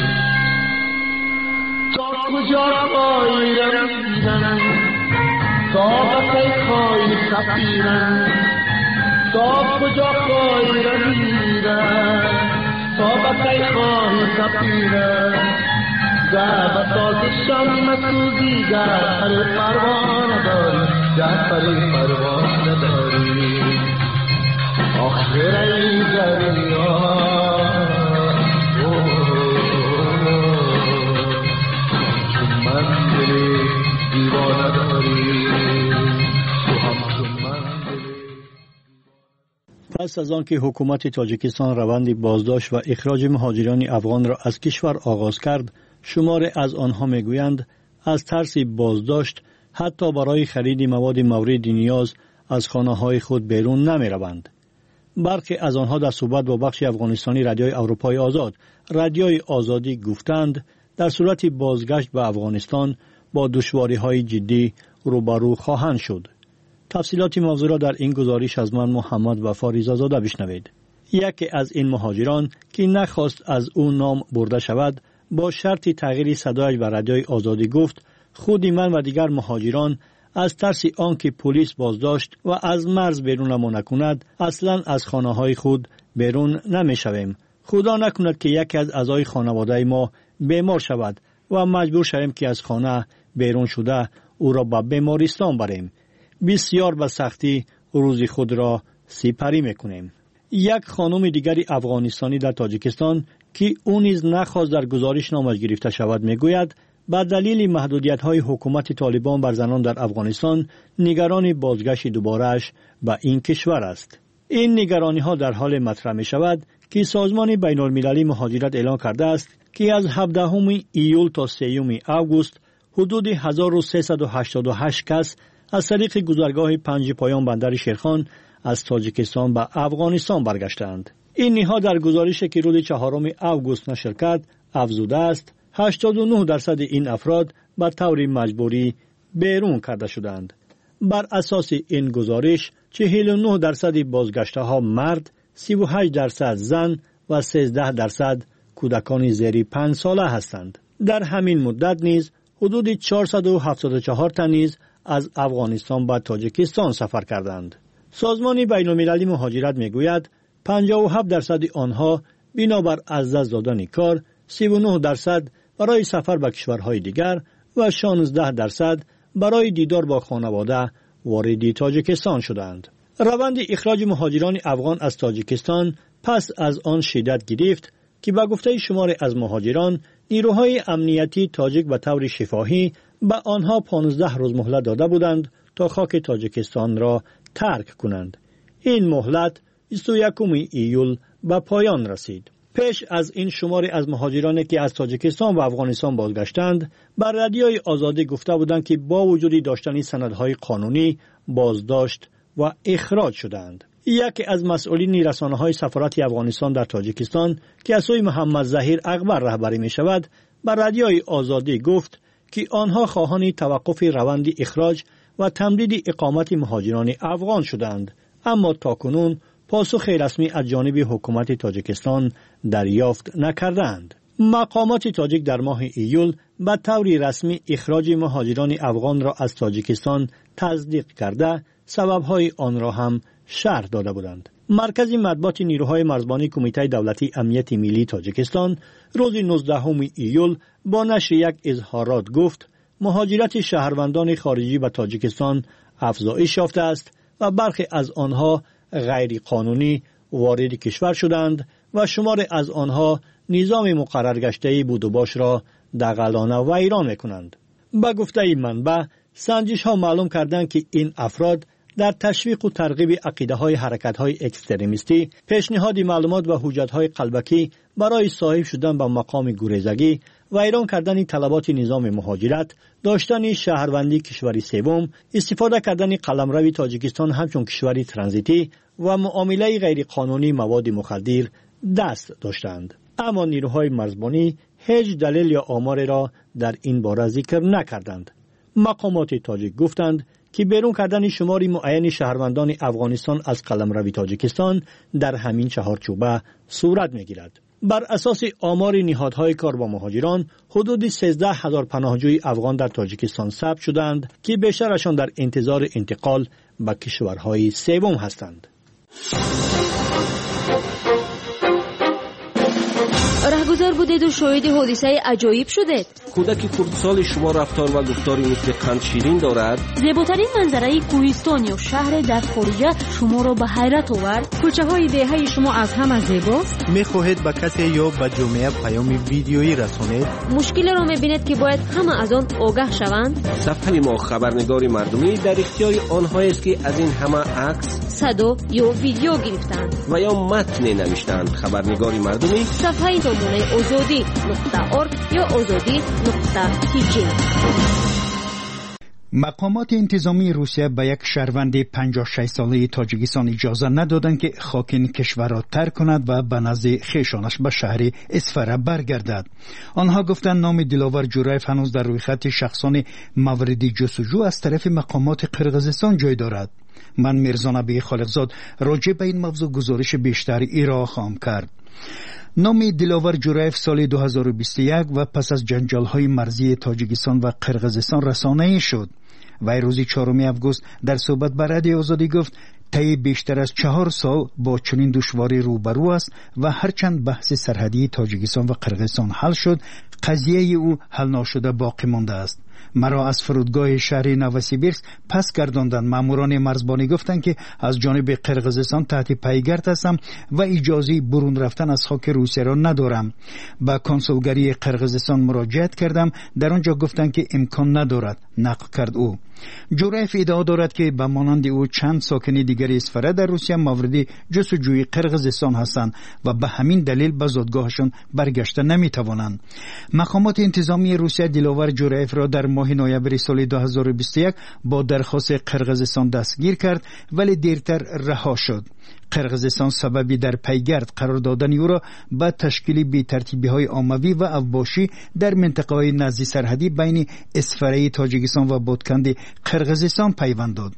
تا کجا خواهی رمیدن، تا بسی خواهی سفیرن، تا کجا خواهی رمیدن، کی خواهی سفینه در بساط شم سوزی جعفر پروانه داری جعفر پروانه داری آخر ای دریا پس از آنکه حکومت تاجیکستان روند بازداشت و اخراج مهاجران افغان را از کشور آغاز کرد، شمار از آنها میگویند از ترس بازداشت حتی برای خرید مواد مورد نیاز از خانه‌های خود بیرون نمی‌روند. برخی از آنها در صحبت با بخش افغانستانی رادیوی اروپای آزاد، رادیوی آزادی گفتند در صورت بازگشت به افغانستان با دشواری‌های جدی روبرو خواهند شد. تفصیلات موضوع را در این گزارش از من محمد وفا رضازاده بشنوید. یکی از این مهاجران که نخواست از او نام برده شود با شرط تغییر صدایش به رادیوی آزادی گفت خود من و دیگر مهاجران از ترس آنکه پلیس بازداشت و از مرز بیرونمان نکند اصلا از خانه‌های خود بیرون نمی‌شویم. خدا نکند که یکی از اعضای خانواده ما بیمار شود و مجبور شویم که از خانه بیرون شده او را به بیمارستان بریم. بسیار به سختی روز خود را سپری میکنیم. یک خانم دیگری افغانستانی در تاجیکستان که او نیز نخواست در گزارش نامش گرفته شود میگوید به دلیل محدودیت‌های حکومت طالبان بر زنان در افغانستان نگران بازگشت دوباره‌اش به این کشور است. این نگرانی‌ها در حال مطرح می‌شود که سازمان بین‌المللی مهاجرت اعلام کرده است که از 17 ایول تا 3 آگوست حدود 1388 کس از طریق گذرگاه 5 پایان بندر شیرخان از تاجیکستان به افغانستان برگشتند. این نهاد در گزارشی که روز 4 آگوست نشر کرد افزوده است 89% این افراد به طور مجبوری بیرون کرده شدند. بر اساس این گزارش 49% بازگشته ها مرد، 38% زن و 13% کودکان زیر 5 ساله هستند. در همین مدت نیز حدود 474 تن نیز از افغانستان به تاجیکستان سفر کردند. سازمان بین‌المللی مهاجرت میگوید 57% آنها بنابر از دست دادن کار، 39% برای سفر به کشورهای دیگر و 16% برای دیدار با خانواده وارد تاجیکستان شدند. روند اخراج مهاجران افغان از تاجیکستان پس از آن شدت گرفت که به گفته شمار از مهاجران نیروهای امنیتی تاجیک به طور شفاهی به آنها 15 روز مهلت داده بودند تا خاک تاجیکستان را ترک کنند. این مهلت 21 ایول به پایان رسید. پیش از این شماری از مهاجرانی که از تاجیکستان و افغانستان بازگشتند بر رادیوی آزادی گفته بودند که با وجود داشتن سندهای قانونی بازداشت و اخراج شدند. یکی از مسئولین رسانه‌های سفارت افغانستان در تاجیکستان که از سوی محمد ظهیر اکبر رهبری می شود بر رادیوی آزادی گفت که آنها خواهان توقف روند اخراج و تمدید اقامت مهاجران افغان شدند، اما تاکنون پاسخ رسمی از جانب حکومت تاجیکستان دریافت نکردند. مقامات تاجیک در ماه ایول به طور رسمی اخراج مهاجران افغان را از تاجیکستان تصدیق کرده سبب‌های آن را هم شرح داده بودند. مرکز مطبوعات نیروهای مرزبانی کمیته دولتی امنیت ملی تاجیکستان روز 19 ایول با نشر یک اظهارات گفت مهاجرت شهروندان خارجی به تاجیکستان افزایش یافته است و برخی از آنها غیر قانونی وارد کشور شدند و شمار از آنها نظام مقرر گشته بود و باش را دغلانه و ویران می‌کنند. به گفته منبع سنجش ها معلوم کردند که این افراد در تشویق و ترغیب عقیده‌های حرکت‌های اکستریمیستی، پیشنهاد معلومات و حجت‌های قلبکی برای صاحب شدن به مقام گریزگی، ویران کردن طلبات نظام مهاجرت، داشتن شهروندی کشوری سوم، استفاده کردن قلمرو تاجیکستان همچون کشوری ترانزیتی و معامله غیر قانونی مواد مخدر دست داشتند. اما نیروهای مرزبانی هیچ دلیل یا آماری را در این باره ذکر نکردند. مقامات تاجیک گفتند که بیرون کردن شماری معین شهروندان افغانستان از قلمرو تاجیکستان در همین چهارچوبه صورت می‌گیرد. بر اساس آمار نهادهای کار با مهاجران، حدود 13,000 پناهجوی افغان در تاجیکستان ثبت شدند که بیشترشان در انتظار انتقال به کشورهای سوم هستند. گذار بودید و شاهد حادثه عجایب شدید. کودک خردسال شما رفتار و گفتاری مثل قند شیرین دارد. زیباترین منظره کوهستان یا شهر در خارجه شما را به حیرت آورد. کوچه های دهه شما از همه زیباست. میخواهید به کسی یا به جامعه پیام ویدیویی رسانید؟ مشکل را میبینید که باید همه از آن آگاه شوند. صفحه ما خبرنگار مردمی در اختیار آنهایی است که از این همه عکس، صدا یا ویدیو گرفتند و یا متن نوشتند. خبرنگار مردمی صفحه نمونه azadi.org یا azadi.tk. مقامات انتظامی روسیه به یک شهروند 56 ساله تاجیکستان اجازه ندادند که خاک این کشور را ترک کند و به نزد خویشانش به شهر اسفره برگردد. آنها گفتند نام دلاور جورایف هنوز در روی خط شخصان مورد جستجو از طرف مقامات قرقیزستان جای دارد. من میرزا نبی خالقزاد راجع به این موضوع گزارش بیشتر ارائه خواهم کرد. نام دلاور جورایف سال 2021 و پس از جنجال‌های مرزی تاجیکستان و قرقیزستان رسانه‌ای شد. وی روز 4 آگوست در صحبت با رادیو آزادی گفت طی بیشتر از 4 سال با چنین دشواری روبرو است و هرچند بحث سرحدی تاجیکستان و قرقیزستان حل شد، قضیه او حل نشده باقی مانده است. مرا از فرودگاه شهر نوسیبیرسک پس گرداندند. ماموران مرزبانی گفتند که از جانب قرقیزستان تحت پیگرد هستم و اجازه برون رفتن از خاک روسیه را ندارم. با کنسولگری قرقیزستان مراجعت کردم، در آنجا گفتند که امکان ندارد، نقل کرد او. جورایف ادعا دارد که به مانند او چند ساکن دیگر اسفره در روسیه مورد جستجوی قرقیزستان هستند و به همین دلیل به زادگاهشان برگشته نمیتوانند. مقامات انتظامی روسیه دلاور جورایف را در ماه نوامبر سال 2021 با درخواست قرقیزستان دستگیر کرد ولی دیرتر رها شد. قرقیزستان سببی در پیگرد قرار دادن او را به تشکیل بی‌ترتیبی‌های عمومی و اوباشی در منطقه‌های نزدیک سرحدی بین اسفره تاجیکستان و بادکند قرقیزستان پیوند داد.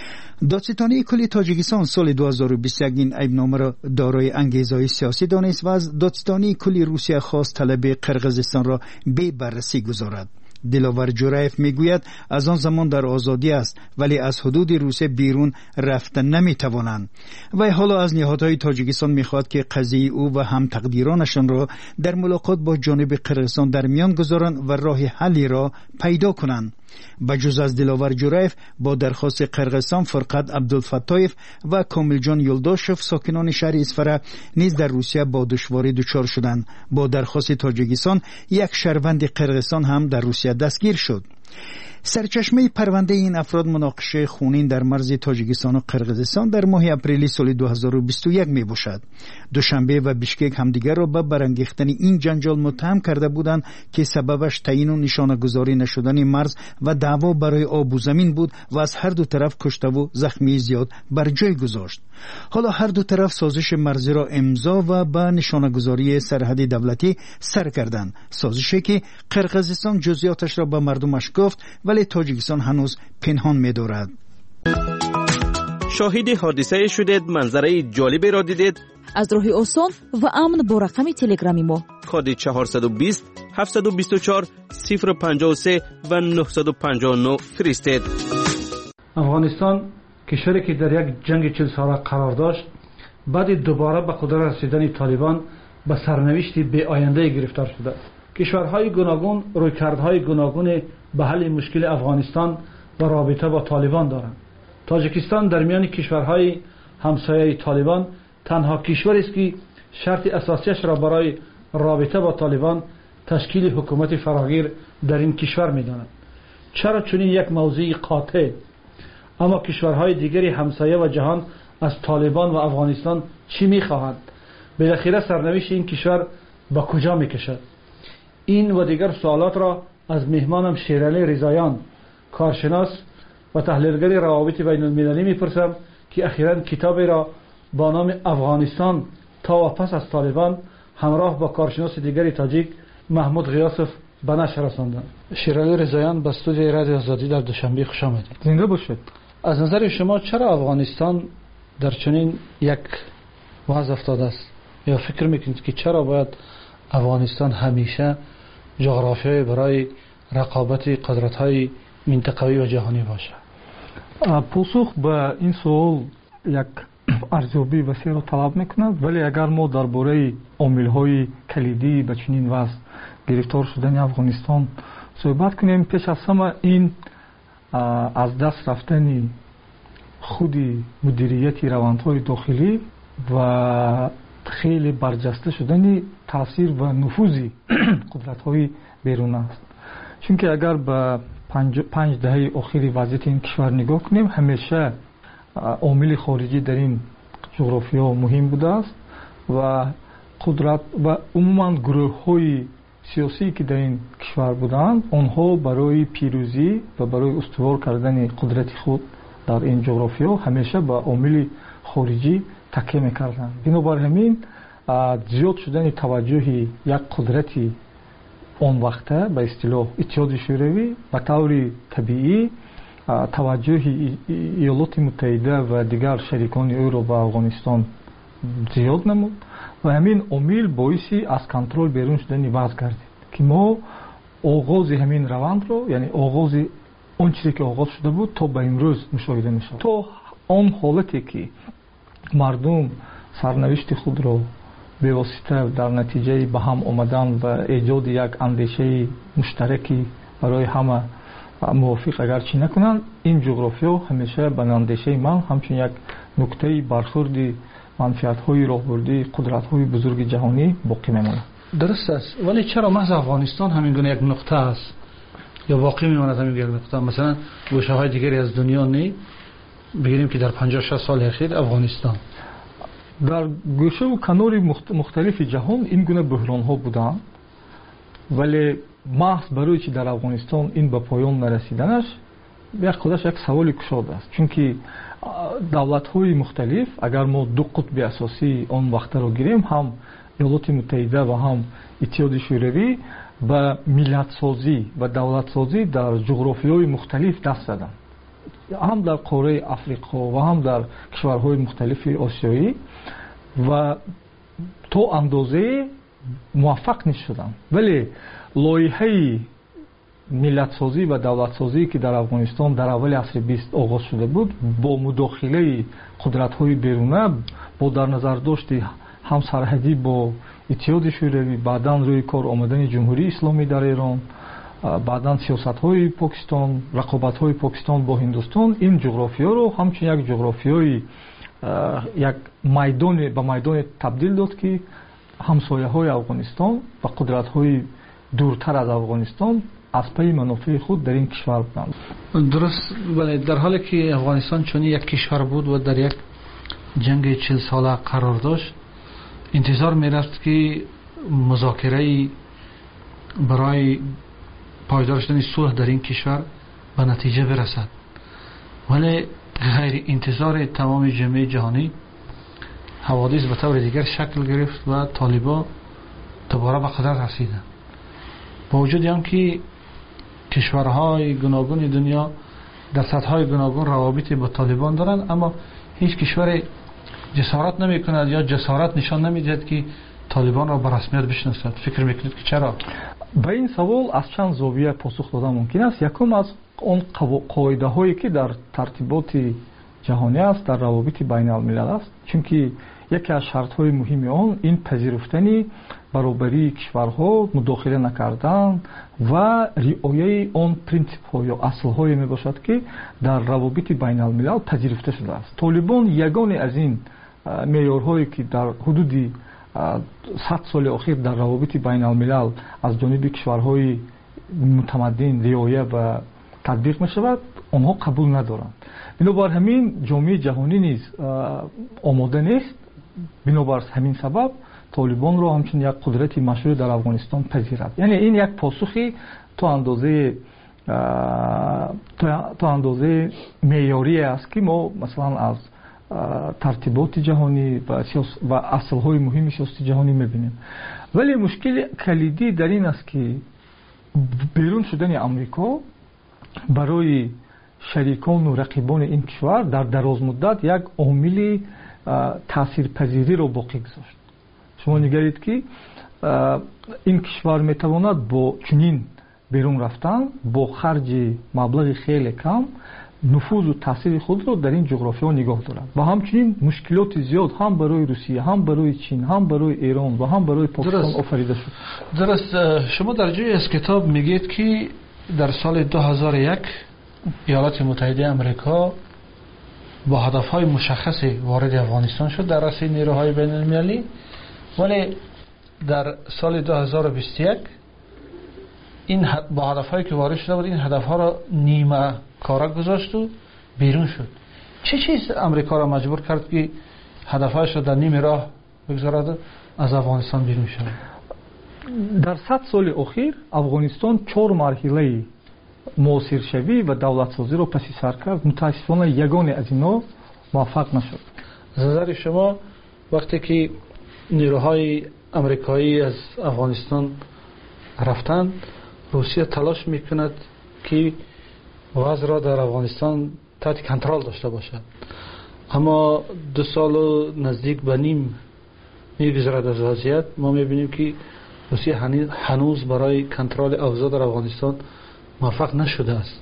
دادستانی کلی تاجیکستان سال 2021 این عیبنامه را دارای انگیزه‌های سیاسی دانست و از دادستانی کلی روسیه خواست طلب قرقیزستان را بی بررسی گذارد. دلاور جورایف میگوید از آن زمان در آزادی است ولی از حدود روسیه بیرون رفتن نمیتوانند. و حالا از نهادهای تاجیکستان میخواد که قضیه او و هم تقدیرانشان را در ملاقات با جانب قرقیزستان در میان گذارند و راه حلی را پیدا کنند. بجز از دلاور جورایف با درخواست قرقیزستان فرقت عبدالفتایف و کاملجان یلداشف ساکنان شهر اسفره نیز در روسیه با دشواری دچار شدند. با درخواست تاجیکستان یک شهروند قرقیزستان هم در روسیه دستگیر شد. سرچشمه پرونده این افراد مناقشه خونین در مرز تاجیکستان و قرقیزستان در ماه اپریل سال 2021 می باشد. دوشنبه و بیشکک همدیگر را به برانگیختن این جنجال متهم کرده بودند که سببش تعیین و نشانه‌گذاری نشدن مرز و دعوا برای آب و زمین بود و از هر دو طرف کشته و زخمی زیاد بر جای گذاشت. حالا هر دو طرف سازش مرزی را امضا و به نشانه‌گذاری سرحد دولتی سر کردند. سازشی که قرقیزستان جزئیاتش را به مردمش گفت ولی تاجیکستان هنوز پنهان می‌دارد. شاهد حادثه شدید، منظره جالبی را دیدید؟ از راه آسان و امن با رقم تلگرامی ما کد 420 724 053 و 959 فرستید. افغانستان کشوری که در یک جنگ 40 ساله قرار داشت، بعد دوباره به قدرت رسیدن طالبان به سرنوشتی بی آینده گرفتار شده. کشورهای گوناگون رویکردهای گوناگون به حل مشکل افغانستان و رابطه با طالبان دارند. تاجیکستان در میان کشورهای همسایه طالبان تنها کشوری است که شرط اساسیش را برای رابطه با طالبان تشکیل حکومت فراگیر در این کشور می‌داند. چرا چنین یک موضوع قاطع؟ اما کشورهای دیگری همسایه و جهان از طالبان و افغانستان چی می‌خواهند؟ بالاخره سرنوشت این کشور با کجا می‌کشد؟ این و دیگر سوالات را از مهمانم شیرعلی رضاییان، کارشناس و تحلیلگر روابط بین المللی میپرسم که اخیراً کتابی را با نام افغانستان تا و پس از طالبان همراه با کارشناس دیگری تاجیک محمود غیاسف به نشر رساندند. شیرعلی رضاییان به استودیوی رادیو آزادی در دوشنبه خوش آمدید. زنده باشید. از نظر شما چرا افغانستان در چنین یک وضع افتاده است؟ یا فکر میکنید که چرا باید افغانستان همیشه جغرافیایی برای رقابت قدرت‌های منطقوی و جهانی باشه؟ پاسخ به این سوال یک ارزیابی وسیع را طلب میکند. ولی اگر ما درباره عامل‌های کلیدی به چنین وضع گرفتار شدن افغانستان صحبت کنیم، پیش از همه این از دست رفتن خود مدیریت روندهای داخلی و خیلی برجسته شدن تاثیر و نفوذ قدرت‌های بیرون است. چون که اگر به 5 دهه اخیر وضعیت این کشور نگاه کنیم، همیشه عامل خارجی در این جغرافیا مهم بوده است و قدرت و عموما گروه‌های سیاسی که در این کشور بودند، آنها برای پیروزی و برای استوار کردن قدرت خود در این جغرافیا همیشه به عامل خارجی تکیه می‌کردند. بنابر همین زیاد شدن توجه یک قدرتی اون وقته به اصطلاح اتحاد شوروی به طور طبیعی توجه ایالات متحده و دیگر شریکان او را به افغانستان زیاد نمود و همین عامل باعثی از کنترل بیرون شدن وضع گردید که ما آغاز همین روند رو، یعنی آغاز اون چیزی که آغاز شده بود تا به امروز مشاهده می‌شود. تو آن حالتی که مردم سرنوشت خود را به واسطه در نتیجه به هم آمدن و ایجاد یک اندیشه مشترکی برای همه موافق اگر چی نکنند، این جغرافیا همیشه به اندیشه من همچون یک نکته برخورد منفعت‌های راهبردی قدرت‌های بزرگ جهانی باقی میماند. درست است، ولی چرا محض افغانستان همین گونه یک نقطه است یا واقع میماند همین یک نقطه؟ مثلا گوشه‌های دیگری از دنیا نه بگیریم که در 50-60 سال اخیر افغانستان در گوشه و کنار مختلف جهان این گونه بحران‌ها بودند، ولی محض برای چی در افغانستان این به پایان نرسیدنش خودش یک سوال کشاده است. چون که دولت‌های مختلف اگر ما دو قطب اساسی آن وقت را گیریم، هم ایالات متحده و هم اتحاد شوروی، به ملت سازی و دولت سازی در جغرافیای مختلف دست زدند، هم در قاره افریقا و هم در کشورهای مختلف آسیایی و تا اندازه موفق نشدند. ولی لایحه ملت سازی و دولت سازی که در افغانستان در اول عصر 20 آغاز شده بود، با مداخله قدرت‌های بیرونه، با در نظر داشت هم سرحدی با اتحاد شوروی، بعداً روی کار آمدن جمهوری اسلامی در ایران، بعداً سیاست‌های پاکستان، رقابت‌های پاکستان با هندوستان، این جغرافیا رو همچنین یک جغرافیای یک میدان به میدان تبدیل داد که همسایه‌های افغانستان و قدرت‌های دورتر از افغانستان از پی منافع خود در این کشور بودند. درست، ولی در حالی که افغانستان چون یک کشور بود و در یک جنگ 40 ساله قرار داشت، انتظار می‌رفت که مذاکره برای پایدار شدن صلح در این کشور به نتیجه برسد، ولی غیر انتظار تمام جامعه جهانی حوادث به طور دیگر شکل گرفت و طالبان دوباره به قدرت رسیدند. با وجود آنکه کشورهای گوناگون دنیا در سطح‌های گوناگون روابط با طالبان دارند، اما هیچ کشور جسارت نمی‌کند یا جسارت نشان نمی‌دهد که طالبان را به رسمیت بشناسد. فکر می‌کنید که چرا؟ به این سوال از چند زاویه پاسخ دادن ممکن است. یکم از اون قاعده‌هایی که در ترتیبات جهانی است، در روابط بین الملل است، چون که یکی از شرط‌های مهم آن این پذیرفتن برابری کشورها، مداخله نکردن و رعایت آن پرینسیپ‌ها یا اصل‌های میباشد که در روابط بین الملل پذیرفته شده است. طالبان یگانه از این معیارهایی که در حدود 100 سال اخیر در روابط بین الملل از جانب کشورهای متمدن رعایت و تطبیق می شود، آنها قبول ندارند. بنابر همین جامعه جهانی نیز آماده نیست. بنابر همین سبب طالبان را همچون یک قدرت مشروع در افغانستان پذیرد. یعنی این یک پاسخی تا اندازه معیاری است که ما مثلا از ترتیبات جهانی و اصل‌های مهم سیاست جهانی می‌بینیم. ولی مشکل کلیدی در این است که بیرون شدن آمریکا برای شریکان و رقیبان این کشور در دراز مدت یک عامل تاثیرپذیری را باقی گذاشت. شما نگرید که این کشور میتواند با چنین بیرون رفتن با خرج مبلغ خیلی کم نفوذ و تاثیر خود را در این جغرافیا نگاه دارد و همچنین مشکلات زیاد هم برای روسیه، هم برای چین، هم برای ایران و هم برای پاکستان آفریده شد. درست. شما در جای از کتاب میگید که در سال 2001 ایالات متحده آمریکا با هدفهای مشخصی وارد افغانستان شد در رأس نیروهای بین المللی، ولی در سال 2021 این با هدفهایی که وارد شده بود این هدفها را نیمه کاره گذاشت و بیرون شد. چه چیز امریکا را مجبور کرد که هدفهایش را در نیمه راه بگذارد از افغانستان بیرون شد؟ در 100 سال اخیر افغانستان 4 مرحله موثرشوی و دولتسازی را پس سر کرد. متاسفانه یگانه از اینا موفق نشد. از نظر شما وقتی که نیروهای امریکایی از افغانستان رفتند، روسیه تلاش میکند که وضع را در افغانستان تحت کنترل داشته باشد، اما 2 سال و نزدیک به نیم میگذرد از وضعیت. ما میبینیم که روسیه هنوز برای کنترل اوضاع در افغانستان موفق نشده است.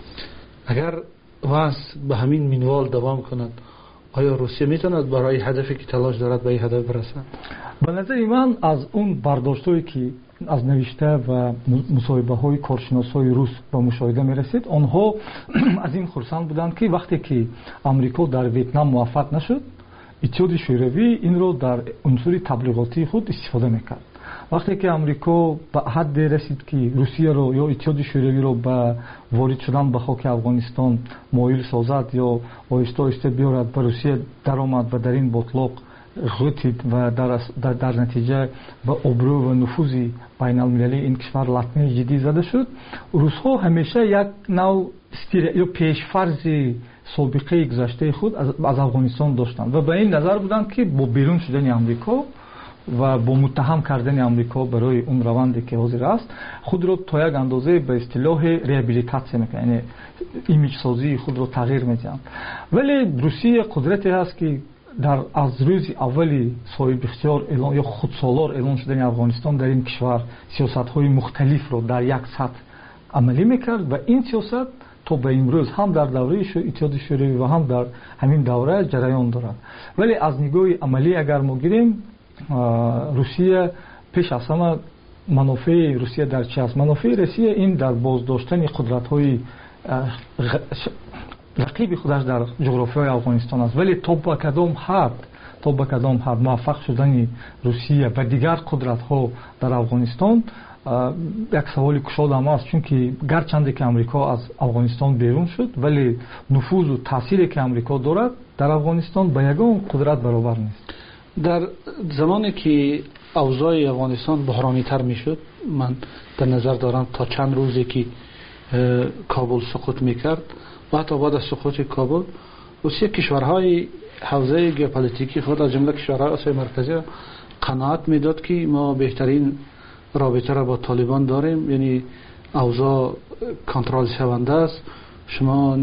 اگر وضع به همین منوال دوام کند، آیا روسیه میتواند برای هدفی که تلاش دارد به این هدف برسد؟ به نظر من از اون برداشتایی که از نوشته و مصاحبه های کارشناسای روس با مشاهده می رسید، آنها از این خرسند بودند که وقتی که امریکا در ویتنام موفق نشد، اتحاد شوروی این رو در عنصر تبلیغاتی خود استفاده میکرد. وقتی که امریکا به حد رسید که روسیه رو یا اتحاد شوروی رو به وارد شدن به خاک افغانستان مایل سازد یا آهسته آهسته بیارد، به روسیه درآمد و در این بطلاق غوتید و در نتیجه به ابرو و نفوذ بین المللی این کشور لطمه جدی زده شد. روس‌ها همیشه یک نوع یا پیشفرض سابقه گذشته خود از افغانستان داشتند و به این نظر بودند که با بیرون شدن امریکا و با متهم کردن امریکا برای اون روندی که حاضر است خود را تا یک اندازه به اصطلاح ریابیلیتاسیون میکنند، یعنی ایمیج سازی خود را تغییر میدهند. ولی روسیه قدرتی هست که از روز اولی صاحب اختیار اعلان یا خودسالار اعلان شدن افغانستان در این کشور سیاست‌های مختلف را در یک سطح عملی میکرد و این سیاست تا به امروز هم در دوره اتحاد شوروی و هم در همین دوره جریان دارد. ولی از نگاه عملی اگر ما گیریم، روسیه پیش از همه منافع روسیه در چی است؟ منافع روسیه این در بازداشتن قدرت‌های رقیب خودش در جغرافیای افغانستان است. ولی تا به کدام حد موفق شدن روسیه و دیگر قدرت‌ها در افغانستان یک سوال کشاد هم است، چون که گرچند که امریکا از افغانستان بیرون شد ولی نفوذ و تأثیری که امریکا دارد در افغانستان به یگان قدرت برابر نیست. در زمانی که اوضاع افغانستان بحرانی تر می شد، من در نظر دارم تا چند روزی که کابل سقوط می کرد و حتی بعد از سقوط کابل روسیه کشورهای حوزه ژئوپلیتیکی خود از جمله کشورهای آسیای مرکزی قناعت می داد که ما بهترین رابطه را با طالبان داریم، یعنی اوضاع کنترل شونده است، شما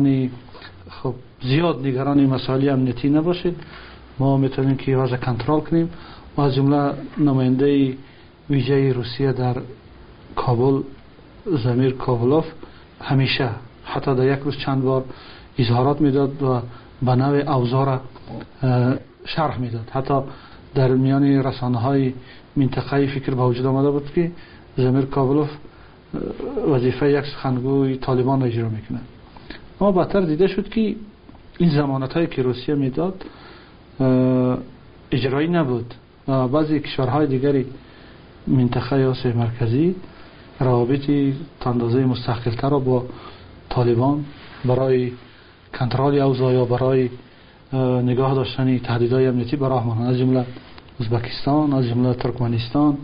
زیاد نگران مسائل امنیتی نباشید، ما میتونیم که وضع کنترل کنیم. و از جمله نماینده ویژه روسیه در کابل زمیر کابلوف همیشه حتی در یک روز چند بار اظهارات میداد و به نوع اوضاع را شرح میداد. حتی در میان رسانه های منطقه‌ای فکر به وجود آمده بود که زمیر کابلوف وظیفه یک سخنگوی طالبان را اجرا میکنه. اما بعدتر دیده شد که این ضمانت هایی که روسیه میداد اجرایی نبود. بعضی کشورهای دیگری منطقه آسیای مرکزی روابطی تا اندازه مستقل‌تر را با طالبان برای کنترل اوضاع یا برای نگاه داشتن تهدیدهای امنیتی به راه ماندند، از جمله ازبکستان، از جمله ترکمنستان.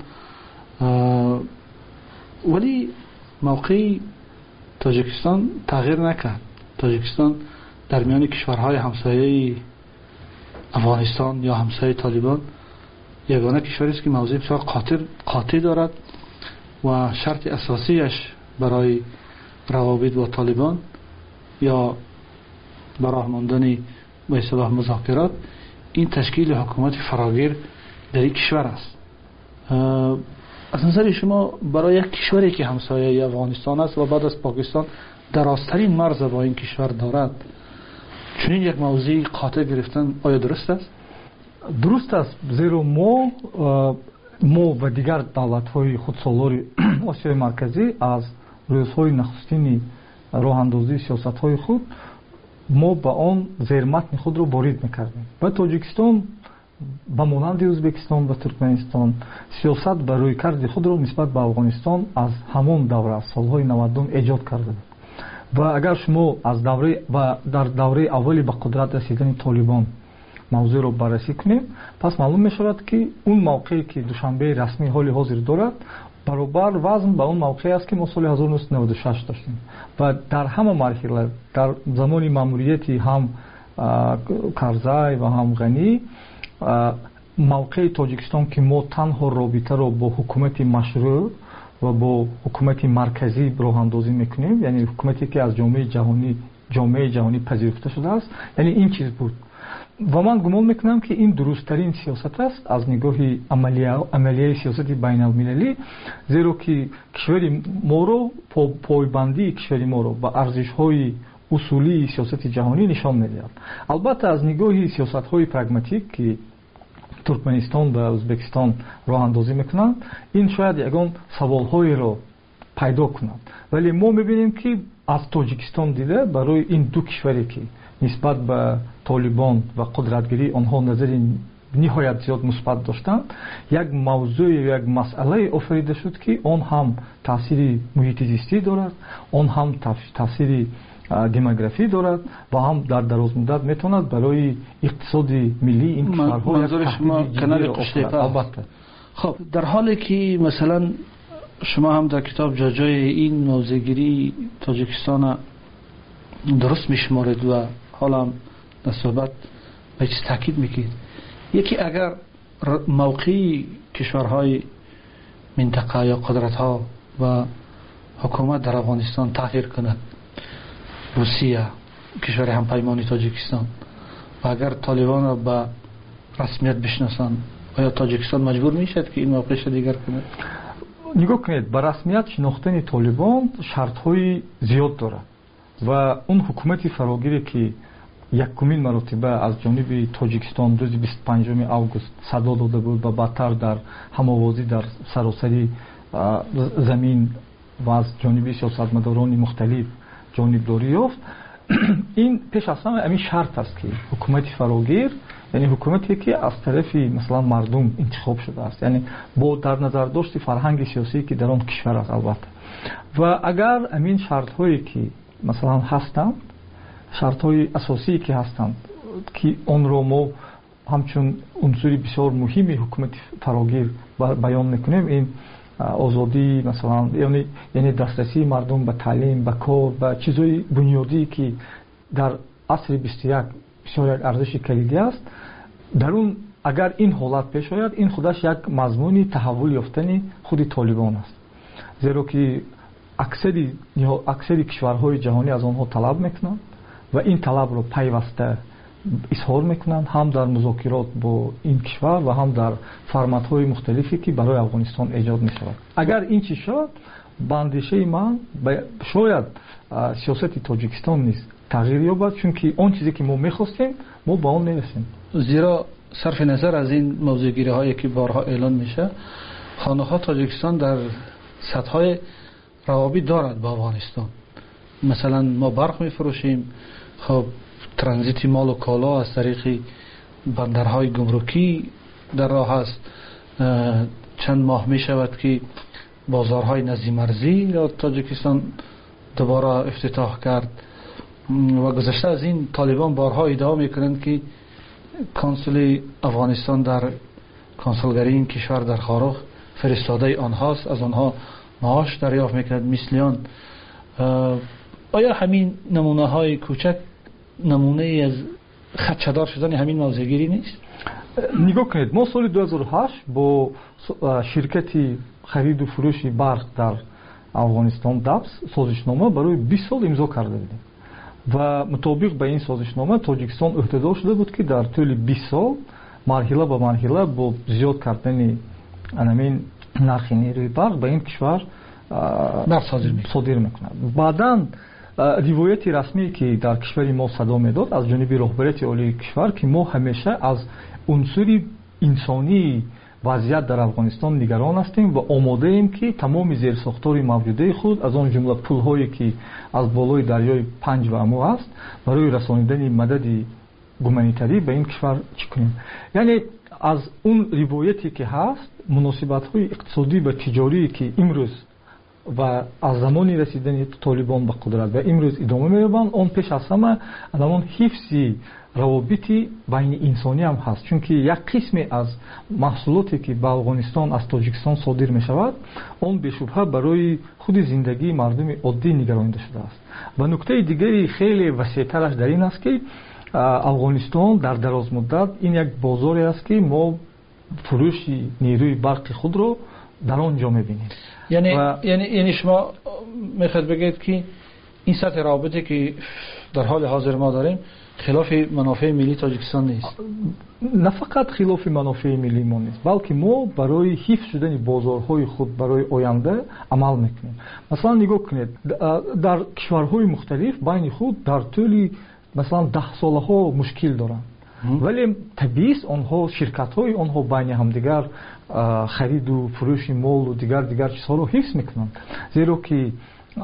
ولی موقع تاجیکستان تغییر نکرد. تاجیکستان در میان کشورهای همسایه افغانستان یا همسایه طالبان یگانه کشوری است که موضع بسیار قاطع دارد و شرط اساسیش برای روابط با طالبان یا برای ماندن به اصطلاح مذاکرات این تشکیل حکومت فراگیر در این کشور است. از نظر شما برای یک کشوری که همسایه افغانستان است و بعد از پاکستان درازترین مرز با این کشور دارد، چنین یک موضوع قاطع گرفتن آیا درست است؟ درست است، زیرا ما و دیگر دولت‌های خودسالار آسیای مرکزی از روزهای نخستین راه‌اندازی سیاست‌های خود ما با آن زیرمتن خود را وارد می‌کردیم. و تاجیکستان با مانند ازبکستان و ترکمنستان سیاست و رویکرد خود را نسبت به افغانستان از همان دوره از سالهای 90 ایجاد کرده بود. و اگر شما از دوره و در دوره اولی به قدرت رسیدن طالبان موضوع را بررسی کنیم، پس معلوم می شود که اون موقعی که دوشنبه رسمی حال حاضر دارد برابر وزن به اون موقعی است که ما سال 1996 داشتیم. و در همه مرحله در زمان ماموریتی هم کرزای و هم غنی موقع تاجیکستان که ما تنها رابطه را با حکومت مشروع و با حکومت مرکزی راه اندازی میکنیم، یعنی حکومتی که از جامعه جهانی پذیرفته شده است، یعنی این چیز بود. و من گمان میکنم که این درستترین سیاست است از نگاه عملیه سیاست بین المللی، زیرا که کشور ما رو پایبندی کشور ما رو به ارزش های اصولی سیاست جهانی نشان میدهد. البته از نگاه سیاست های پراگماتیک که ترکمنستان و ازبکستان راه اندازی میکنند، این شاید یگان سوال های رو پیدا کنند، ولی ما میبینیم که از تاجیکستان دیده برای این دو کشوری که نسبت به طالبان و قدرتگیری آنها نظر نهایت زیاد مثبت داشتند، یک موضوع یک مسئله آفریده شد که آن هم تاثیر محیط زیستی دارد، آن هم تاثیر دموگرافی دارد و هم در دراز مدت میتواند برای اقتصاد ملی این کشورها منظور شما کنار قشتیپه. خب در حالی که مثلا شما هم در کتاب جای این موضوعگیری تاجیکستان درست میشمارید و حالا در صحبت به چیز تاکید میکنید، یکی اگر موقعی کشورهای منطقه یا قدرت‌ها و حکومت در افغانستان تغییر کند، روسیه کشور همپیمانی تاجیکستان، و اگر طالبان را به رسمیت بشناسند، آیا تاجیکستان مجبور میشد که این موقعش دیگر کند؟ نگاه کنید، به رسمیت شناختن طالبان شرط‌های زیاد دارد و اون حکومت فراگیری که یکمین مرتبه از جانب تاجیکستان روز 25 اوگوست صدا داده بود و بعدتر در هماوازی در سراسری زمین و از جانب سیاستمداران مختلف جانبداری یافت، این پیش از همه همین شرط است که حکومت فراگیر، یعنی حکومتی که از طرف مثلا مردم انتخاب شده است، یعنی با در نظر داشت فرهنگ سیاسی که در آن کشور است البته. و اگر همین شرط هایی که مثلا هستند، شرط های اساسی که هستند که آن را ما همچون عنصر بسیار مهمی حکومت فراگیر بیان میکنیم، این آزادی مثلا یعنی دسترسی مردم به تعلیم، به کار، به چیزهای بنیادی که در عصر 21 بسیار یک ارزش کلیدی است، در اون اگر این حالت پیش آید، این خودش یک مضمون تحول یافتن خود طالبان است، زیرا که اکثر کشورهای جهانی از آنها طلب میکنند و این طلب را پیوسته اظهار میکنند، هم در مذاکرات با این کشور و هم در فرمت‌های مختلفی که برای افغانستان ایجاد میشود. اگر این چیز شد، به اندیشه من شاید سیاست تاجیکستان نیست تغییر یابد، چون که آن چیزی که ما میخواستیم ما با آن نرسیم. زیرا صرف نظر از این موضوعگیری هایی که بارها اعلان میشه، خانه‌ها تاجیکستان در سطح‌های روابط دارد با افغانستان. مثلا ما برق میفروشیم، خب ترانزیت مال و کالا از طریق بندرهای گمرکی در راه است. چند ماه می شود که بازارهای نزدیک مرزی یا تاجیکستان دوباره افتتاح کرد و گذشته از این طالبان بارها ادعا میکنند که کنسول افغانستان در کنسولگری این کشور در خارخ فرستاده آنهاست، از آنها معاش دریافت میکند مثلیان. آیا همین نمونه های کوچک نمونه از خدشه‌دار شدن همین موضوعگیری نیست؟ نگاه کنید، ما سال 2008 با شرکتی خرید و فروش برق در افغانستان دبس سازشنامه برای 20 سال امضا کرده بودیم و مطابق به این سازشنامه تاجیکستان عهدهدار شده بود که در طول 20 سال مرحله به مرحله با زیاد کردن همین نرخ نیروی برق به این کشور صادر میکنند. بعداً ривояти расмие ки дар кишвари мо садо медод аз ҷониби роҳбарияти олии кишвар ки мо ҳамеша аз унсури инсонии вазъият дар афғонистон нигарон ҳастем ва омодаем ки тамоми зерсохтори мавҷудаи худ аз он ҷумла пулҳое ки аз болои дарёи панҷ ва амо аст барои расонидани мадади гуманитарӣ ба ин кишвар чӣ кунем. яъне аз он ривояте ки ҳаст муносибатҳои иқтисодӣ ва тиҷорие ки имрӯз ва аз замони расидани толибон ба қудрат ва имрӯз идома меёбанд он пеш аз ҳама аламон ҳифзи равобити байни инсонӣ ҳам ҳаст, чунки як қисме аз маҳсулоте ки ба афғонистон аз тоҷикистон содир мешавад он бешубҳа барои худи зиндагии мардуми оддӣ нигаронида шудааст. ва нуктаи дигари хеле васеътараш дар ин аст ки афғонистон дар дарозмуддат ин як бозоре аст ки мо фурӯши нерӯи барқи худро дар он ҷо мебинем. یعنی شما میخواید بگید که این سطح رابطه که در حال حاضر ما داریم خلاف منافع ملی تاجیکستان نیست؟ نه فقط خلاف منافع ملی ما نیست، بلکه ما برای حفظ شدن بازارهای خود برای آینده عمل میکنیم. مثلا نگاه کنید در کشورهای مختلف بین خود در طول مثلا 10 سالها مشکل دارند، ولی طبیعی است آنها شرکت‌های آنها بین همدیگر خرید و فروش مال و دیگر چیزها رو حفظ میکنند، زیرا که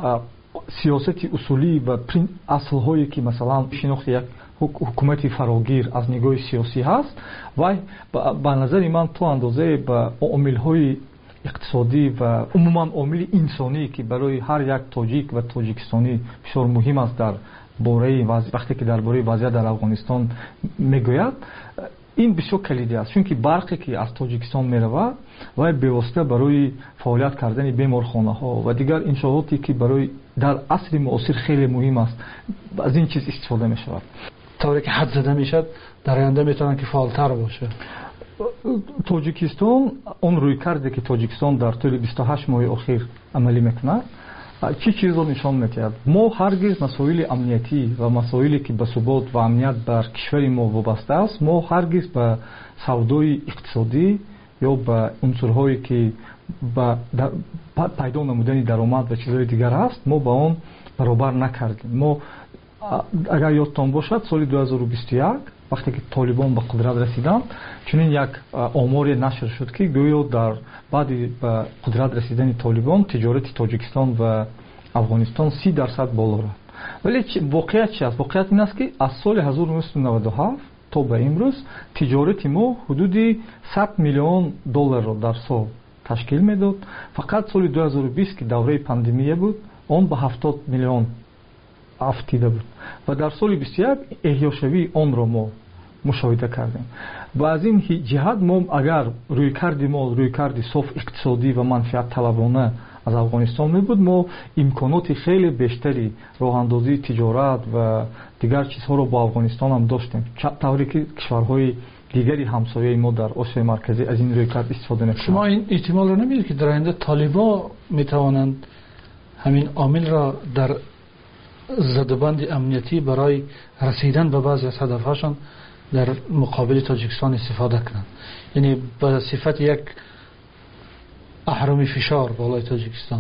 سیاست اصولی و اصل‌هایی که مثلا شناخت یک حکومت فراگیر از نگاه سیاسی هست و به نظر من تو اندازه به عامل‌های اقتصادی و عموما عامل انسانی که برای هر یک تاجیک و تاجیکستانی بسیار مهم است در باره وقتی که درباره وضعیت در افغانستان میگوید این بسیار کلیدی است، چون که برقی که از تاجیکستان میرود و به‌واسطه برای فعالیت کردن بیمارخانه‌ها و دیگر انشاءاتی که برای در عصر معاصر خیلی مهم است از این چیز استفاده می‌شود. طوری که حد زده میشد در آینده میتونن که فعالتر باشه. تاجیکستان اون رویکردی که تاجیکستان در طول 28 ماه اخیر عملی میکنه چی چیز رو نشان می‌دهد؟ ما هرگز مسائل امنیتی و مسائلی که به ثبات و امنیت بر کشور ما وابسته است ما هرگز به سودای اقتصادی یا به عنصرهایی که به پیدا نمودن درآمد و چیزهای دیگر هست ما با آن برابر نکردیم. ما اگر یادتان باشد سال 2021 وقتی که طالبان به قدرت رسیدند چنین یک آماری نشر شد که گویا در بعد به قدرت رسیدن طالبان تجارت تاجیکستان و افغانستان 30% بالا رفت. ولی واقعیت چی است؟ واقعیت این است که از سال 1997 تا به امروز تجارت ما حدود 100 میلیون دلار را در سال تشکیل میداد. فقط سال 2020 که دوره پاندمی بود اون به 70 میلیون افتیده بود و در سال 21 احیاشوی آن را ما مشاهده کردیم. و از این جهت ما اگر رویکردی صاف اقتصادی و منفعت طلبانه از افغانستان می بود ما امکانات خیلی بیشتری راه اندازی تجارت و دیگر چیزها رو با افغانستان هم داشتیم، طوری که کشورهای دیگری همسایه ما در آسیای مرکزی از این رویکرد استفاده نکنند. شما این احتمال رو نمیدید که در آینده طالبا میتوانند همین عامل را در زدبند امنیتی برای رسیدن به بعضی از هدفهاشان در مقابل تاجیکستان استفاده کنند، یعنی به صفت یک اهرم فشار بالای تاجیکستان؟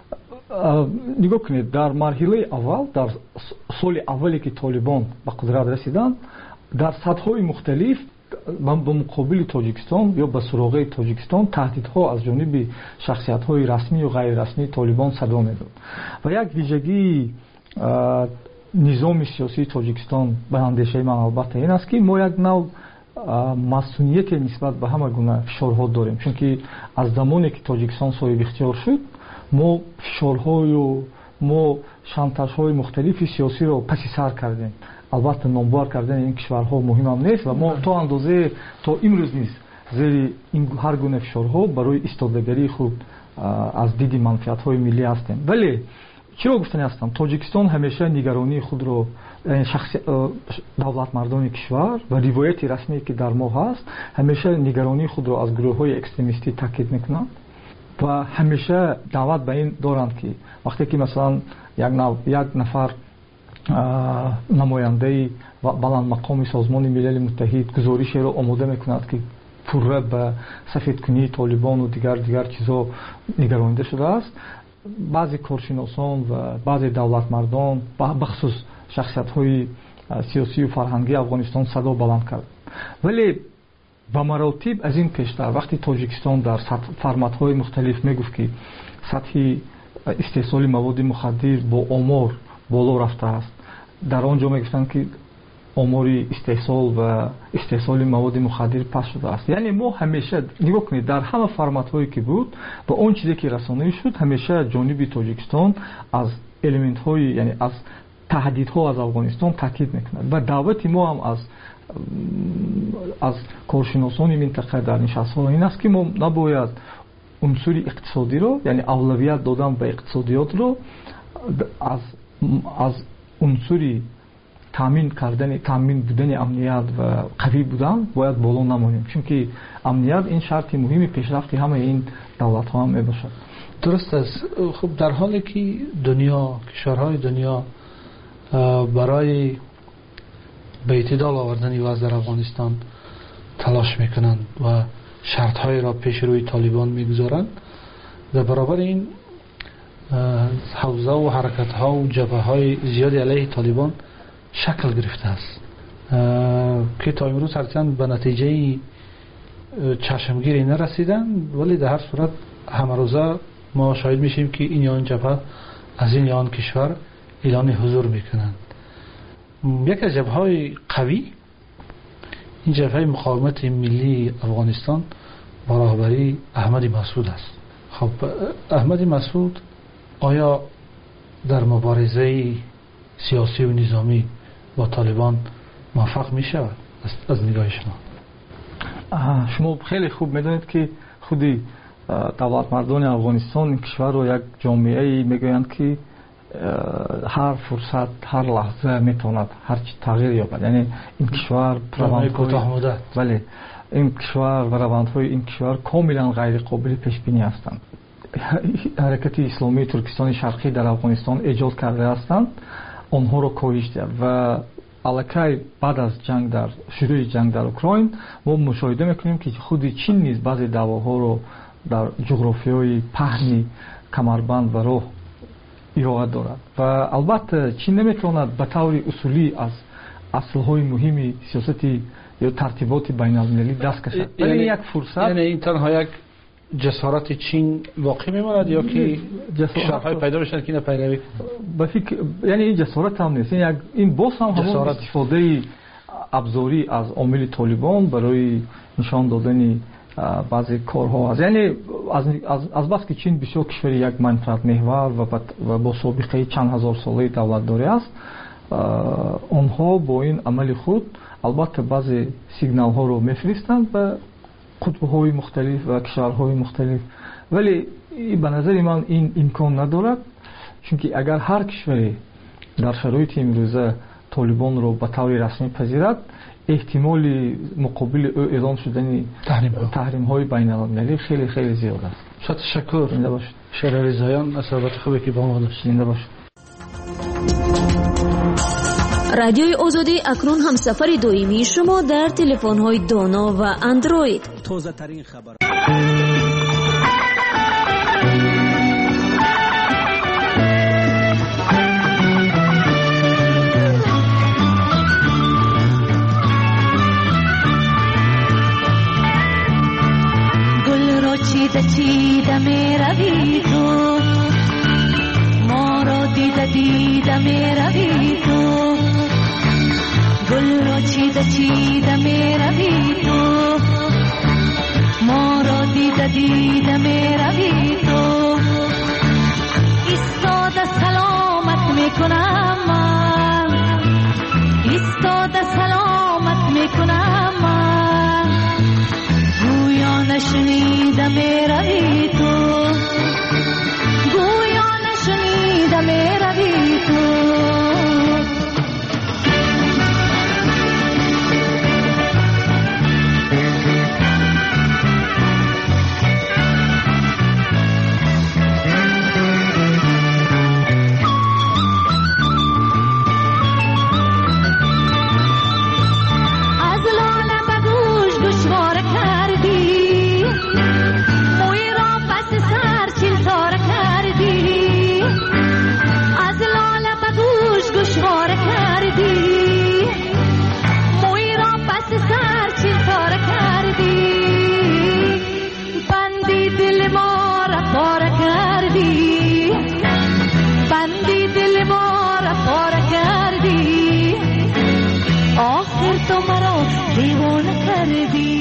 نگاه کنید در مرحله اول در سال اولی که طالبان به قدرت رسیدند در سطح‌های مختلف به مقابل تاجیکستان یا به سراغ تاجیکستان تهدیدها از جانب شخصیت‌های رسمی و غیر رسمی طالبان صدا می‌داد و یک ویژگی نظام سیاسی تاجیکستان به اندیشه من البته این است که ما یک نوع مسئولیت نسبت به همه گونه فشارها داریم، چون که از زمانی که تاجیکستان صاحب اختیار شد ما فشارهای و ما شانتاژهای مختلف سیاسی را پس سر کردیم. البته نامبر کردن این کشورها مهم هم نیست و ما تا اندازه تا امروز نیست زیر این هر گونه فشارها برای ایستادگی خود از دید منفعت‌های ملی هستیم. ولی چرا گفتنی هستم تاجیکستان همیشه نگرانی خود رو دولت مردان کشور و روایت رسمی که در ما هست همیشه نگرانی خود رو از گروه‌های اکستریمیستی تاکید میکنند و همیشه دعوت به این دارند که وقتی که مثلا یک نفر نماینده بلند مقام سازمان ملل متحد گزارشی رو آماده میکند که پوره به سفید کنی طالبان و دیگر چیزا نگرانیده شده است баъзе коршиносон ва баъзе давлатмардон бахусус шахсиятҳои сиёсию фарҳангии Афғонистон садо баланд кард. Вале ба маротиб аз ин пештар вақти Тоҷикистон дар форматҳои мухталиф мегуфт ки сатҳи истеҳсоли маводи мухаддир бо омор боло рафтааст, дар он ҷо мегуфтанд ки омори истеҳсол ва истеҳсоли маводи мухаддир паст шудааст. Яъне мо ҳамеша нигоҳ кунед, дар ҳама форматҳое ки буд ва он чизе ки расонӣ шуд, ҳамеша ҷониби Тоҷикистон аз элементҳои, яъне аз таҳдидҳо аз Афғонистон таъкид мекунад ва даъвати мо ҳам аз коршиносони минтақа дар нишастҳо ин аст ки мо набояд унсури иқтисодиро, яъне авлавият додан ба иқтисодиётро аз унсури таъмин будани амният ва қавӣ будан бояд боло намонем, чунки амният ин шарти муҳими пешрафти ҳамаи ин давлатҳо ҳам мебошад. дуруст аст. хуб дар ҳоле ки дунё, кишварҳои дунё барои ба эътидол овардани вазъ дар Афғонистон талош мекунанд ва шартҳоеро пеши рӯи Толибон мегузоранд, дар баробари ин ҳавзаву ҳаракатҳо ҷабҳаҳои зиёди алайҳи Толибон шакл гирифтааст ки то имрӯз ҳарчанд ба натиҷаи чашмгирӣ нарасиданд, вале дар ҳар сурат ҳамарӯза мо шоҳид мешавем ки ин ё он ҷабҳа аз ин ё он кишвар эълони ҳузур мекунанд. яке аз ҷабҳаҳои қавӣ ин ҷабҳаи муқовимати миллии Афғонистон ба роҳбарии Аҳмади Масъуд аст. хоб Аҳмади Масъуд оё дар муборизаи сиёсиву низомӣ با طالبان موفق می شود از نگاه شما؟ شما خیلی خوب میدونید که خودی دولت مردان افغانستان این کشور رو یک جامعه میگویند که هر فرصت هر لحظه میتواند هر چی تغییر یابد. یعنی این کشور بله این کشور و روندهای این کشور کاملا غیر قابل پیش بینی هستند. حرکت اسلامی ترکستان شرقی در افغانستان ایجاد کرده هستند، آنها رو کاهش داد و الکی بعد از جنگ در شروع جنگ در اوکراین ما مشاهده میکنیم که خود چین نیز بعضی دعواها رو در جغرافیای پهنی کمربند و راه ایراد دارد و البته چین نمیتواند به طور اصولی از اصلهای مهمی سیاستی یا ترتیبات بین المللی دست کشد. ولی یک فرصت، یعنی این تنها یک جسارت چین واقع میماند یا که کشورهای پیدا بشن که اینو پیروی یعنی این جسارت هم نیست، این باز هم همون استفاده ابزاری از عامل طالبان برای نشان دادن بعضی کارها است. یعنی از بس که چین بسیار کشوری یک منفعت محور و با سابقه چند هزار ساله دولتداری است، آنها با این عمل خود البته بعضی سیگنال ها رو میفرستند به قطب‌های مختلف و کشورهای مختلف، ولی به نظر من این امکان ندارد، چون که اگر هر کشوری در شرایط امروزه طالبان رو به طور رسمی پذیرد، احتمال مقابل او اعلام شدن تحریم‌های بین‌المللی خیلی خیلی زیاد است. تشکر. زنده باشید. شهریار زایان، از صحبت خوبی که با ما داشتید. زنده باشید. رادیوی آزادی اکنون هم سفر دائمی شما در تلفن‌های دانا و اندروید. تازه ترین خبر. گل رو چیده میروی تو، ما رو دیده میروی تو، گل رو چیده میروی تو، ما رو دیده میروی تو، ایستاده سلامت میکنم من، ایستاده سلامت میکنم من، گویا نشنیده میروی تو، گویا نشنیده میروی تو. کردی